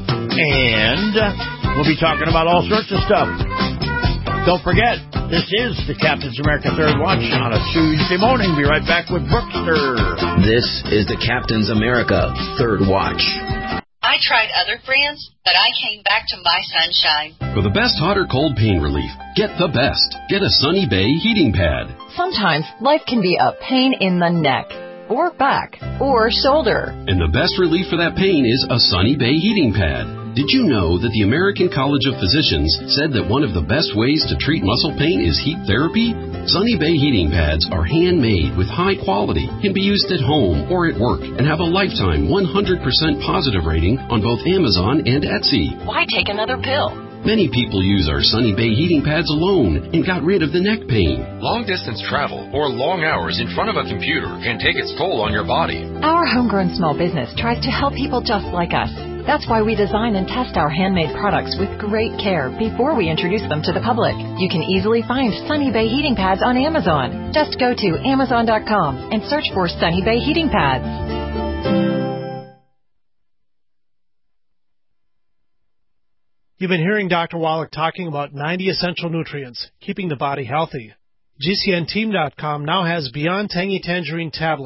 Speaker 5: and uh, we'll be talking about all sorts of stuff. Don't forget, this is the Captain's America Third Watch on a Tuesday morning. Be right back with Brookster.
Speaker 21: This is the Captain's America Third Watch.
Speaker 22: I tried other brands, but I came back to My Sunshine.
Speaker 18: For the best hot or cold pain relief, get the best. Get a Sunny Bay heating pad.
Speaker 23: Sometimes life can be a pain in the neck, or back, or shoulder.
Speaker 18: And the best relief for that pain is a Sunny Bay heating pad. Did you know that the American College of Physicians said that one of the best ways to treat muscle pain is heat therapy? Sunny Bay heating pads are handmade with high quality, can be used at home or at work, and have a lifetime one hundred percent positive rating on both Amazon and Etsy.
Speaker 23: Why take another pill?
Speaker 18: Many people use our Sunny Bay heating pads alone and got rid of the neck pain.
Speaker 24: Long-distance travel or long hours in front of a computer can take its toll on your body.
Speaker 23: Our homegrown small business tries to help people just like us. That's why we design and test our handmade products with great care before we introduce them to the public. You can easily find Sunny Bay heating pads on Amazon. Just go to amazon dot com and search for Sunny Bay heating pads.
Speaker 15: You've been hearing Doctor Wallach talking about ninety essential nutrients, keeping the body healthy. G C N team dot com now has Beyond Tangy Tangerine tablets.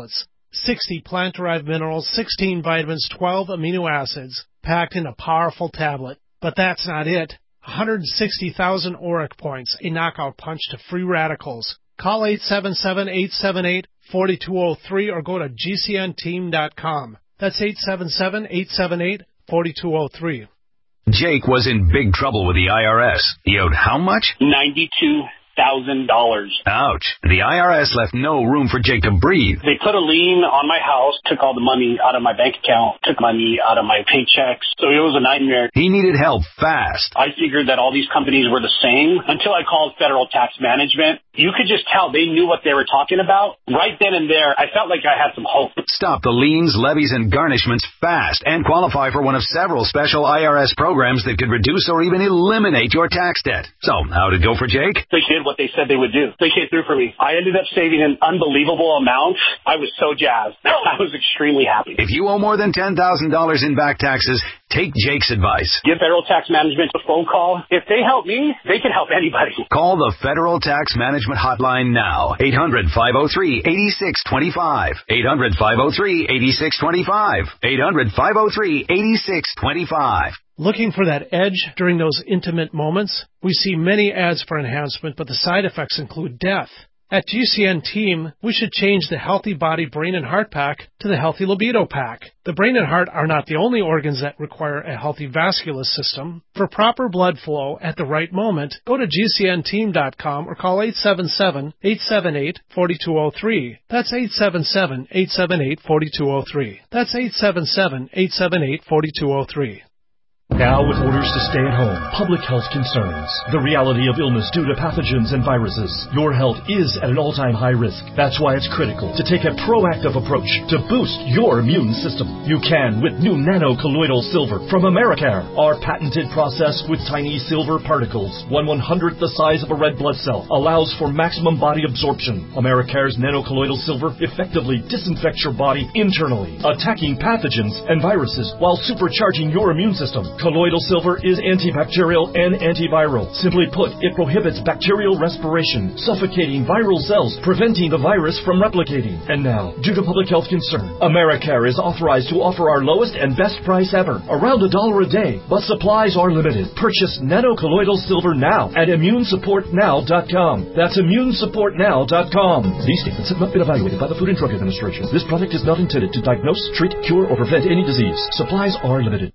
Speaker 15: sixty plant-derived minerals, sixteen vitamins, twelve amino acids, packed in a powerful tablet. But that's not it. one hundred sixty thousand auric points, a knockout punch to free radicals. Call eight seven seven, eight seven eight, four two zero three or go to G C N team dot com. That's eight seven seven, eight seven eight, four two zero three.
Speaker 12: Jake was in big trouble with the I R S. He owed how much?
Speaker 13: ninety-two thousand dollars.
Speaker 12: Ouch. The I R S left no room for Jake to breathe.
Speaker 13: They put a lien on my house, took all the money out of my bank account, took money out of my paychecks. So it was a nightmare.
Speaker 12: He needed help fast.
Speaker 13: I figured that all these companies were the same until I called Federal Tax Management. You could just tell they knew what they were talking about. Right then and there, I felt like I had some hope.
Speaker 12: Stop the liens, levies, and garnishments fast and qualify for one of several special I R S programs that could reduce or even eliminate your tax debt. So, how'd it go for Jake?
Speaker 13: They did what they said they would do. They came through for me. I ended up saving an unbelievable amount. I was so jazzed. I was extremely happy.
Speaker 12: If you owe more than ten thousand dollars in back taxes, take Jake's advice.
Speaker 13: Give Federal Tax Management a phone call. If they help me, they can help anybody.
Speaker 12: Call the Federal Tax Management Hotline now. eight hundred, five oh three, eight six two five. eight hundred, five oh three, eight six two five. eight hundred, five oh three, eight six two five.
Speaker 15: Looking for that edge during those intimate moments? We see many ads for enhancement, but the side effects include death. At G C N Team, we should change the Healthy Body, Brain, and Heart Pack to the Healthy Libido Pack. The brain and heart are not the only organs that require a healthy vascular system. For proper blood flow at the right moment, go to G C N team dot com or call eight seven seven, eight seven eight, four two zero three. That's eight seven seven, eight seven eight, four two zero three. That's eight seven seven, eight seven eight, four two zero three.
Speaker 1: Now with orders to stay at home, public health concerns, the reality of illness due to pathogens and viruses, your health is at an all-time high risk. That's why it's critical to take a proactive approach to boost your immune system. You can with new nano-colloidal silver from Americare. Our patented process with tiny silver particles, one one-hundredth the size of a red blood cell, allows for maximum body absorption. Americare's nano-colloidal silver effectively disinfects your body internally, attacking pathogens and viruses while supercharging your immune system. Colloidal silver is antibacterial and antiviral. Simply put, it prohibits bacterial respiration, suffocating viral cells, preventing the virus from replicating. And now, due to public health concern, Americare is authorized to offer our lowest and best price ever, around a dollar a day, but supplies are limited. Purchase nano-colloidal silver now at immune support now dot com. That's immune support now dot com. These statements have not been evaluated by the Food and Drug Administration. This product is not intended to diagnose, treat, cure, or prevent any disease. Supplies are limited.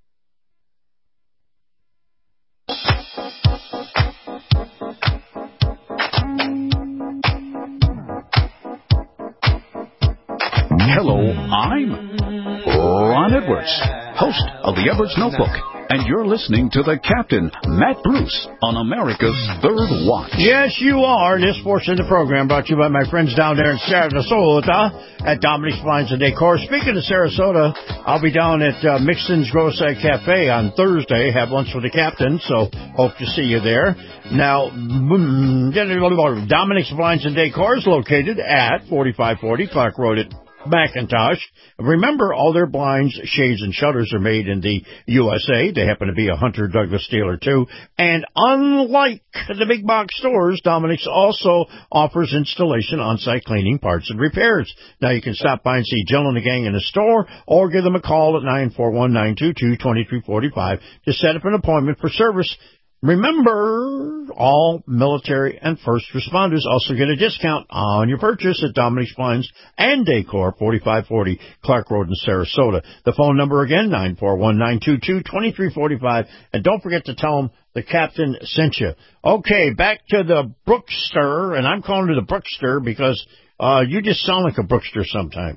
Speaker 14: Hello, I'm Ron Edwards, host of the Edwards Notebook, and you're listening to the Captain, Matt Bruce, on America's Third Watch.
Speaker 5: Yes, you are. This portion of the program brought to you by my friends down there in Sarasota at Dominic's Blinds and Decor. Speaking of Sarasota, I'll be down at uh, Mixon's Grocery Cafe on Thursday. Have lunch with the captain, so hope to see you there. Now, Dominic's Blinds and Decor is located at forty-five forty Clark Road at Macintosh. Remember, all their blinds, shades, and shutters are made in the U S A. They happen to be a Hunter Douglas dealer, too. And unlike the big box stores, Dominic's also offers installation, on-site cleaning, parts, and repairs. Now, you can stop by and see Jill and the gang in the store or give them a call at nine four one, nine two two, two three four five to set up an appointment for service. Remember, all military and first responders also get a discount on your purchase at Dominic's Blinds and Decor, forty-five forty Clark Road in Sarasota. The phone number again, nine four one, nine two two, two three four five. And don't forget to tell them the captain sent you. Okay, back to the Brookster, and I'm calling it the Brookster because uh, you just sound like a Brookster sometimes.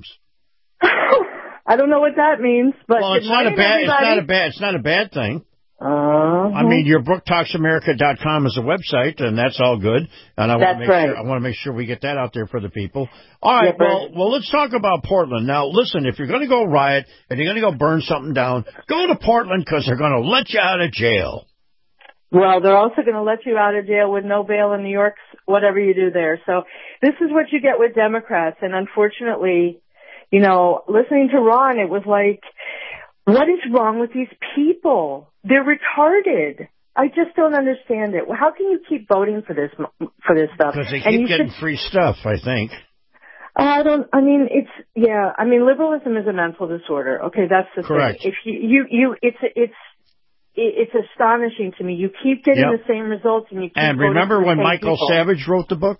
Speaker 19: I don't know what that means, but
Speaker 5: well, it's not a bad. It's not a bad. It's not a bad thing.
Speaker 19: Uh-huh.
Speaker 5: I mean, your brook talks america dot com is a website, and that's all good. And I want to make
Speaker 19: right.
Speaker 5: sure I want to make sure we get that out there for the people. All right, yeah, well, well, let's talk about Portland now. Listen, if you're going to go riot and you're going to go burn something down, go to Portland because they're going to let you out of jail.
Speaker 19: Well, they're also going to let you out of jail with no bail in New York, whatever you do there. So this is what you get with Democrats, and unfortunately, you know, listening to Ron, it was like, what is wrong with these people? They're retarded. I just don't understand it. How can you keep voting for this for this stuff?
Speaker 5: Because they keep getting should, free stuff, I think.
Speaker 19: I don't, I mean, it's, yeah, I mean, liberalism is a mental disorder. Okay, that's the
Speaker 5: Correct.
Speaker 19: thing. If you, you, you, it's, it's, it's astonishing to me. You keep getting
Speaker 5: Yep.
Speaker 19: the same results and you keep
Speaker 5: And
Speaker 19: voting
Speaker 5: remember
Speaker 19: for the
Speaker 5: when
Speaker 19: same
Speaker 5: Michael
Speaker 19: people.
Speaker 5: Savage wrote the book?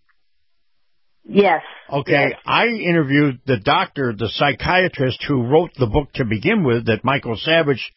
Speaker 19: Yes.
Speaker 5: Okay,
Speaker 19: Yes.
Speaker 5: I interviewed the doctor, the psychiatrist who wrote the book to begin with that Michael Savage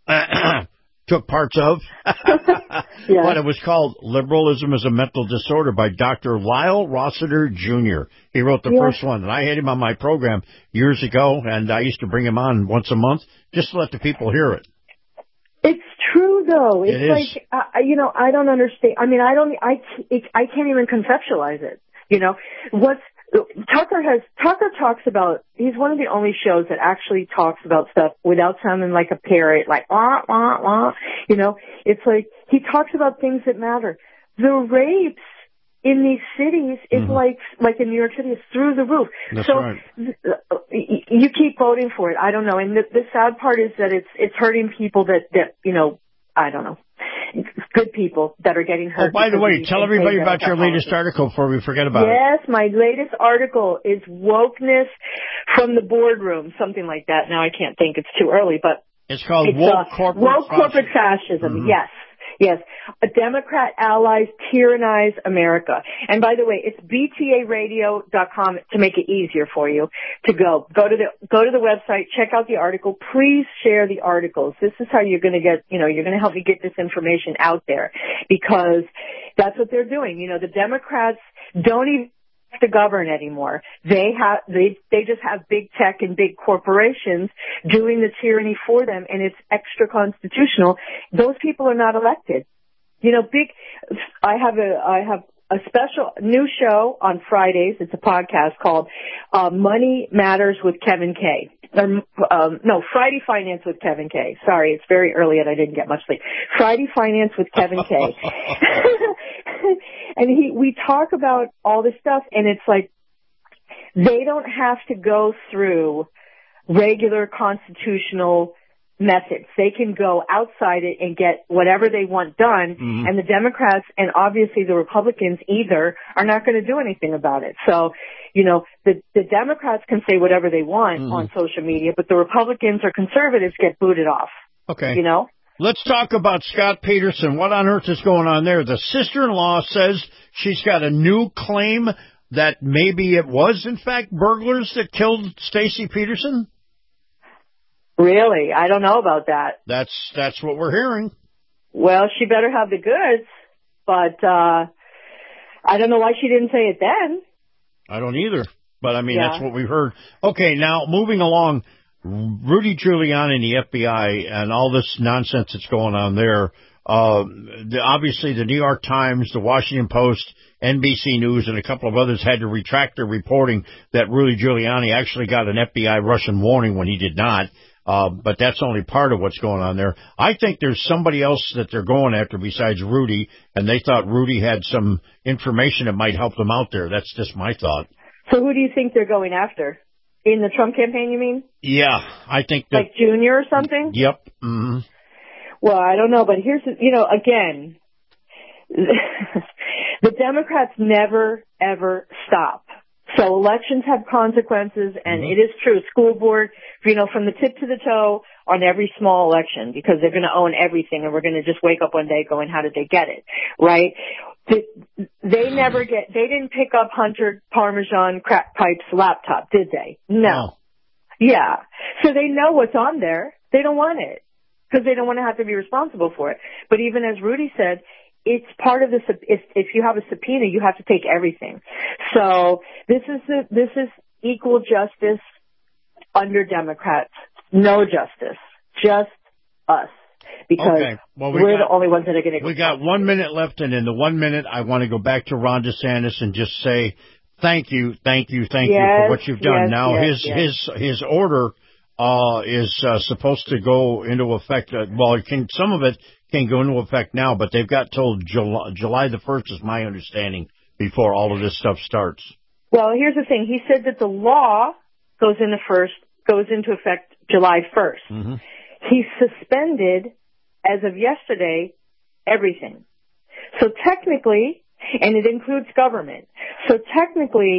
Speaker 5: took parts of.
Speaker 19: Yeah.
Speaker 5: But it was called Liberalism is a Mental Disorder by Doctor Lyle Rossiter Junior He wrote the
Speaker 19: Yeah.
Speaker 5: first one, and I had him on my program years ago, and I used to bring him on once a month just to let the people hear it.
Speaker 19: It's true, though. It's
Speaker 5: It is.
Speaker 19: like, uh, you know, I don't understand. I mean, I don't, I, it, I can't even conceptualize it. You know, what's, Tucker has, Tucker talks about, he's one of the only shows that actually talks about stuff without sounding like a parrot, like, wah, wah, wah. You know, it's like, he talks about things that matter. The rapes in these cities is
Speaker 5: Mm-hmm.
Speaker 19: like, like in New York City, is through the roof.
Speaker 5: That's
Speaker 19: so,
Speaker 5: right.
Speaker 19: uh, y- you keep voting for it. I don't know. And the, the sad part is that it's, it's hurting people that, that, you know, I don't know. Good people that are getting hurt.
Speaker 5: Oh, by the
Speaker 19: because
Speaker 5: way,
Speaker 19: of these
Speaker 5: tell everybody about your
Speaker 19: anti-Democrat
Speaker 5: latest
Speaker 19: policies.
Speaker 5: article before we forget about it.
Speaker 19: Yes, my latest article is Wokeness from the Boardroom, something like that. Now I can't think, it's too early, but
Speaker 5: It's called
Speaker 19: it's,
Speaker 5: Woke
Speaker 19: uh,
Speaker 5: Corporate
Speaker 19: Woke Corporate
Speaker 5: Fascism.
Speaker 19: Fascism.
Speaker 5: Mhm.
Speaker 19: Yes, yes. A Democrat allies tyrannize America. And by the way, it's b t a radio dot com to make it easier for you to go. Go to the go to the website, check out the article. Please share the articles. This is how you're going to get, you know, you're going to help me get this information out there, because that's what they're doing. You know, the Democrats don't even have to govern anymore. They have they they just have big tech and big corporations doing the tyranny for them, and it's extra constitutional. Those people are not elected. You know, big. I have a I have a special new show on Fridays. It's a podcast called uh, Money Matters with Kevin Kay. Um, um, no, Friday Finance with Kevin Kay. Sorry, it's very early and I didn't get much sleep. Friday Finance with Kevin Kay. And he, we talk about all this stuff, and it's like they don't have to go through regular constitutional methods. They can go outside it and get whatever they want done,
Speaker 5: Mhm.
Speaker 19: and the Democrats and obviously the Republicans either are not going to do anything about it. So, you know, the, the Democrats can say whatever they want
Speaker 5: Mhm.
Speaker 19: on social media, but the Republicans or conservatives get booted off.
Speaker 5: Okay.
Speaker 19: You know?
Speaker 5: Let's talk about Scott Peterson. What on earth is going on there? The sister-in-law says she's got a new claim that maybe it was, in fact, burglars that killed Stacey Peterson.
Speaker 19: Really? I don't know about that.
Speaker 5: That's that's what we're hearing.
Speaker 19: Well, she better have the goods, but uh I don't know why she didn't say it then.
Speaker 5: I don't either, but I mean,
Speaker 19: Yeah.
Speaker 5: that's what we've heard. Okay, now moving along, Rudy Giuliani and the F B I and all this nonsense that's going on there. Uh, the, obviously, the New York Times, the Washington Post, N B C News, and a couple of others had to retract their reporting that Rudy Giuliani actually got an F B I Russian warning when he did not. Uh, but that's only part of what's going on there. I think there's somebody else that they're going after besides Rudy, and they thought Rudy had some information that might help them out there. That's just my thought.
Speaker 19: So who do you think they're going after? In the Trump campaign, you mean?
Speaker 5: Yeah, I think that.
Speaker 19: Like Junior or something?
Speaker 5: Yep. Mm-hmm.
Speaker 19: Well, I don't know, but here's, the, you know, again, the Democrats never, ever stop. So elections have consequences, and
Speaker 5: Mm-hmm.
Speaker 19: it is true. School board, you know, from the tip to the toe on every small election, because they're going to own everything, and we're going to just wake up one day going, how did they get it, right? They, they never get, they didn't pick up Hunter Parmesan Crack Pipe's laptop, did they? No. Yeah. So they know what's on there. They don't want it, because they don't want to have to be responsible for it. But even as Rudy said, it's part of the, if, if you have a subpoena, you have to take everything. So this is the, this is equal justice under Democrats. No justice. Just us. Because
Speaker 5: Okay. Well, we
Speaker 19: we're
Speaker 5: got-
Speaker 19: the only ones that are going to
Speaker 5: We got one minute left, and in the one minute, I want to go back to Ron DeSantis and just say thank you, thank you, thank you for
Speaker 19: Yes,
Speaker 5: what you've done.
Speaker 19: yes,
Speaker 5: now,
Speaker 19: yes,
Speaker 5: his
Speaker 19: yes.
Speaker 5: his his order uh, is uh, supposed to go into effect. Uh, well, it can some of it can go into effect now, but they've got till July, July the first, is my understanding, before all of this stuff starts.
Speaker 19: Well, here's the thing. He said that the law goes into first, goes into effect July first.
Speaker 5: Mm-hmm.
Speaker 19: He suspended, as of yesterday, everything. So technically, and it includes government. So technically,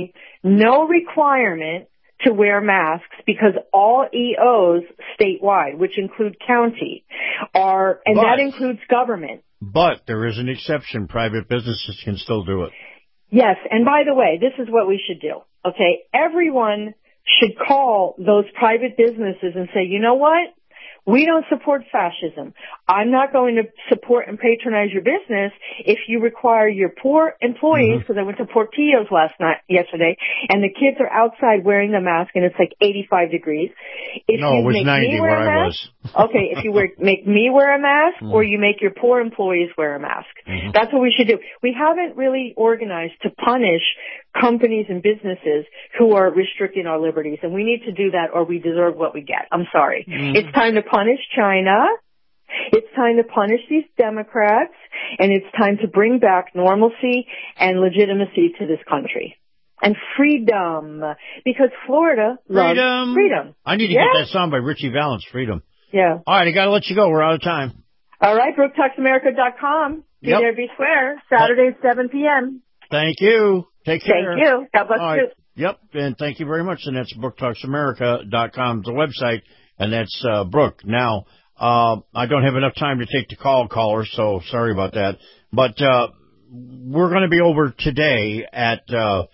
Speaker 19: no requirement to wear masks because all E Os statewide, which include county, are, and
Speaker 5: but,
Speaker 19: that includes government.
Speaker 5: But there is an exception. Private businesses can still do it.
Speaker 19: Yes, and by the way, this is what we should do, okay? Everyone should call those private businesses and say, you know what? We don't support fascism. I'm not going to support and patronize your business if you require your poor employees, because mm-hmm. I went to Portillo's last night, yesterday, and the kids are outside wearing the mask and it's like eighty-five degrees. If
Speaker 5: no,
Speaker 19: you
Speaker 5: it was
Speaker 19: make
Speaker 5: ninety
Speaker 19: me wear
Speaker 5: where
Speaker 19: a
Speaker 5: I
Speaker 19: mask,
Speaker 5: was.
Speaker 19: okay, if you wear, make me wear a mask mm-hmm. or you make your poor employees wear a mask. Mm-hmm. That's what we should do. We haven't really organized to punish companies and businesses who are restricting our liberties, and we need to do that or we deserve what we get. I'm sorry. Mm-hmm. It's time to punish China. It's time to punish these Democrats, and it's time to bring back normalcy and legitimacy to this country. And freedom, because Florida loves
Speaker 5: freedom.
Speaker 19: freedom.
Speaker 5: I need to
Speaker 19: yeah?
Speaker 5: get that song by Richie Valens, Freedom.
Speaker 19: Yeah.
Speaker 5: All right, I got to let you go. We're out of time.
Speaker 19: All right, Brooke Talks America dot com. Be
Speaker 5: yep.
Speaker 19: there, be square. Saturday at seven p.m.
Speaker 5: Thank you. Take care.
Speaker 19: Thank you. God bless
Speaker 5: All right.
Speaker 19: you.
Speaker 5: Yep, and thank you very much. And that's Brooke Talks America dot com, the website, and that's uh, Brooke. Now, uh, I don't have enough time to take the call, caller, so sorry about that. But uh, we're going to be over today at uh,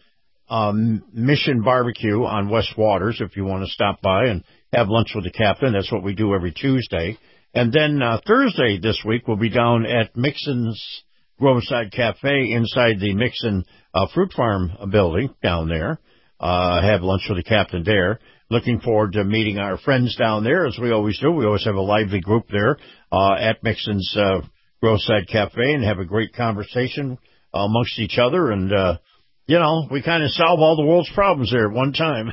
Speaker 5: um, Mission Barbecue on West Waters if you want to stop by and have lunch with the captain. That's what we do every Tuesday. And then uh, Thursday this week, we'll be down at Mixon's Groveside Cafe inside the Mixon uh, Fruit Farm building down there. Uh, have lunch with the captain there. Looking forward to meeting our friends down there, as we always do. We always have a lively group there uh, at Mixon's uh, Groveside Cafe and have a great conversation uh, amongst each other. And, uh, you know, we kind of solve all the world's problems there at one time.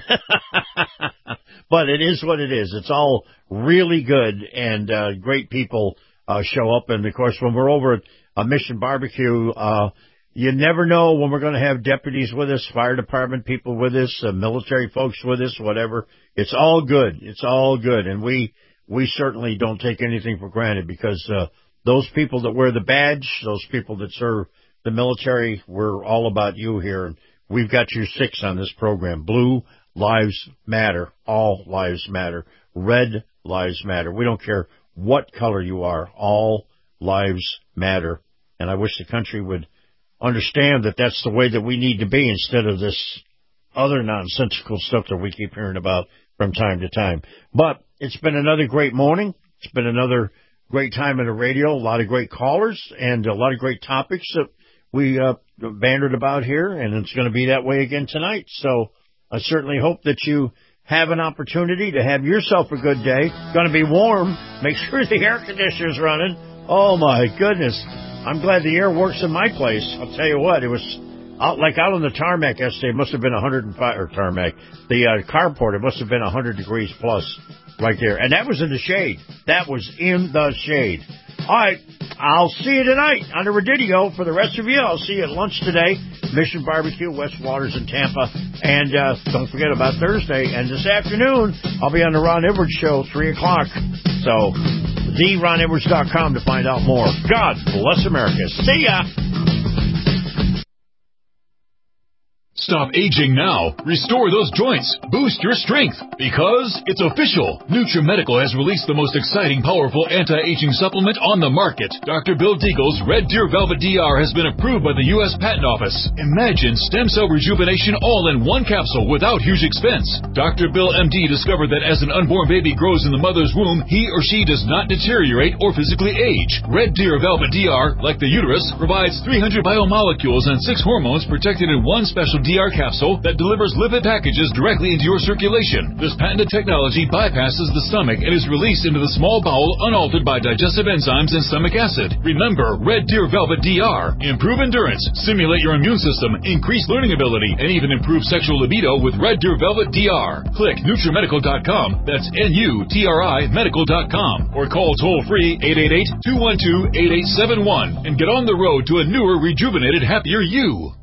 Speaker 5: But it is what it is. It's all really good, and uh, great people uh, show up. And, of course, when we're over at a Mission Barbecue, uh, you never know when we're going to have deputies with us, fire department people with us, uh, military folks with us, whatever. It's all good. It's all good. And we, we certainly don't take anything for granted because, uh, those people that wear the badge, those people that serve the military, we're all about you here. And we've got you six on this program. Blue lives matter. All lives matter. Red lives matter. We don't care what color you are. All lives matter. And I wish the country would understand that that's the way that we need to be instead of this other nonsensical stuff that we keep hearing about from time to time. But it's been another great morning. It's been another great time in the radio, a lot of great callers and a lot of great topics that we uh, bantered about here, and it's going to be that way again tonight. So I certainly hope that you have an opportunity to have yourself a good day. Going to be warm. Make sure the air conditioner's running. Oh, my goodness. I'm glad the air works in my place. I'll tell you what, it was out, like out on the tarmac yesterday. It must have been one hundred five, or tarmac, the uh, carport, it must have been one hundred degrees plus right there. And that was in the shade. That was in the shade. All right, I'll see you tonight on the Radidio. For the rest of you, I'll see you at lunch today. Mission Barbecue, West Waters in Tampa. And uh, don't forget about Thursday. And this afternoon, I'll be on the Ron Edwards Show, three o'clock. So, the ron edwards dot com to find out more. God bless America. See ya.
Speaker 16: Stop aging now. Restore those joints. Boost your strength. Because it's official. NutriMedical has released the most exciting, powerful anti-aging supplement on the market. Doctor Bill Deagle's Red Deer Velvet D R has been approved by the U S Patent Office. Imagine stem cell rejuvenation all in one capsule without huge expense. Doctor Bill M D discovered that as an unborn baby grows in the mother's womb, he or she does not deteriorate or physically age. Red Deer Velvet D R, like the uterus, provides three hundred biomolecules and six hormones protected in one special D R capsule that delivers lipid packages directly into your circulation. This patented technology bypasses the stomach and is released into the small bowel unaltered by digestive enzymes and stomach acid. Remember, Red Deer Velvet D R. Improve endurance, stimulate your immune system, increase learning ability, and even improve sexual libido with Red Deer Velvet D R. Click NutriMedical dot com. That's N U T R I Medical dot com. Or call toll-free eight eight eight, two one two, eight eight seven one and get on the road to a newer, rejuvenated, happier you.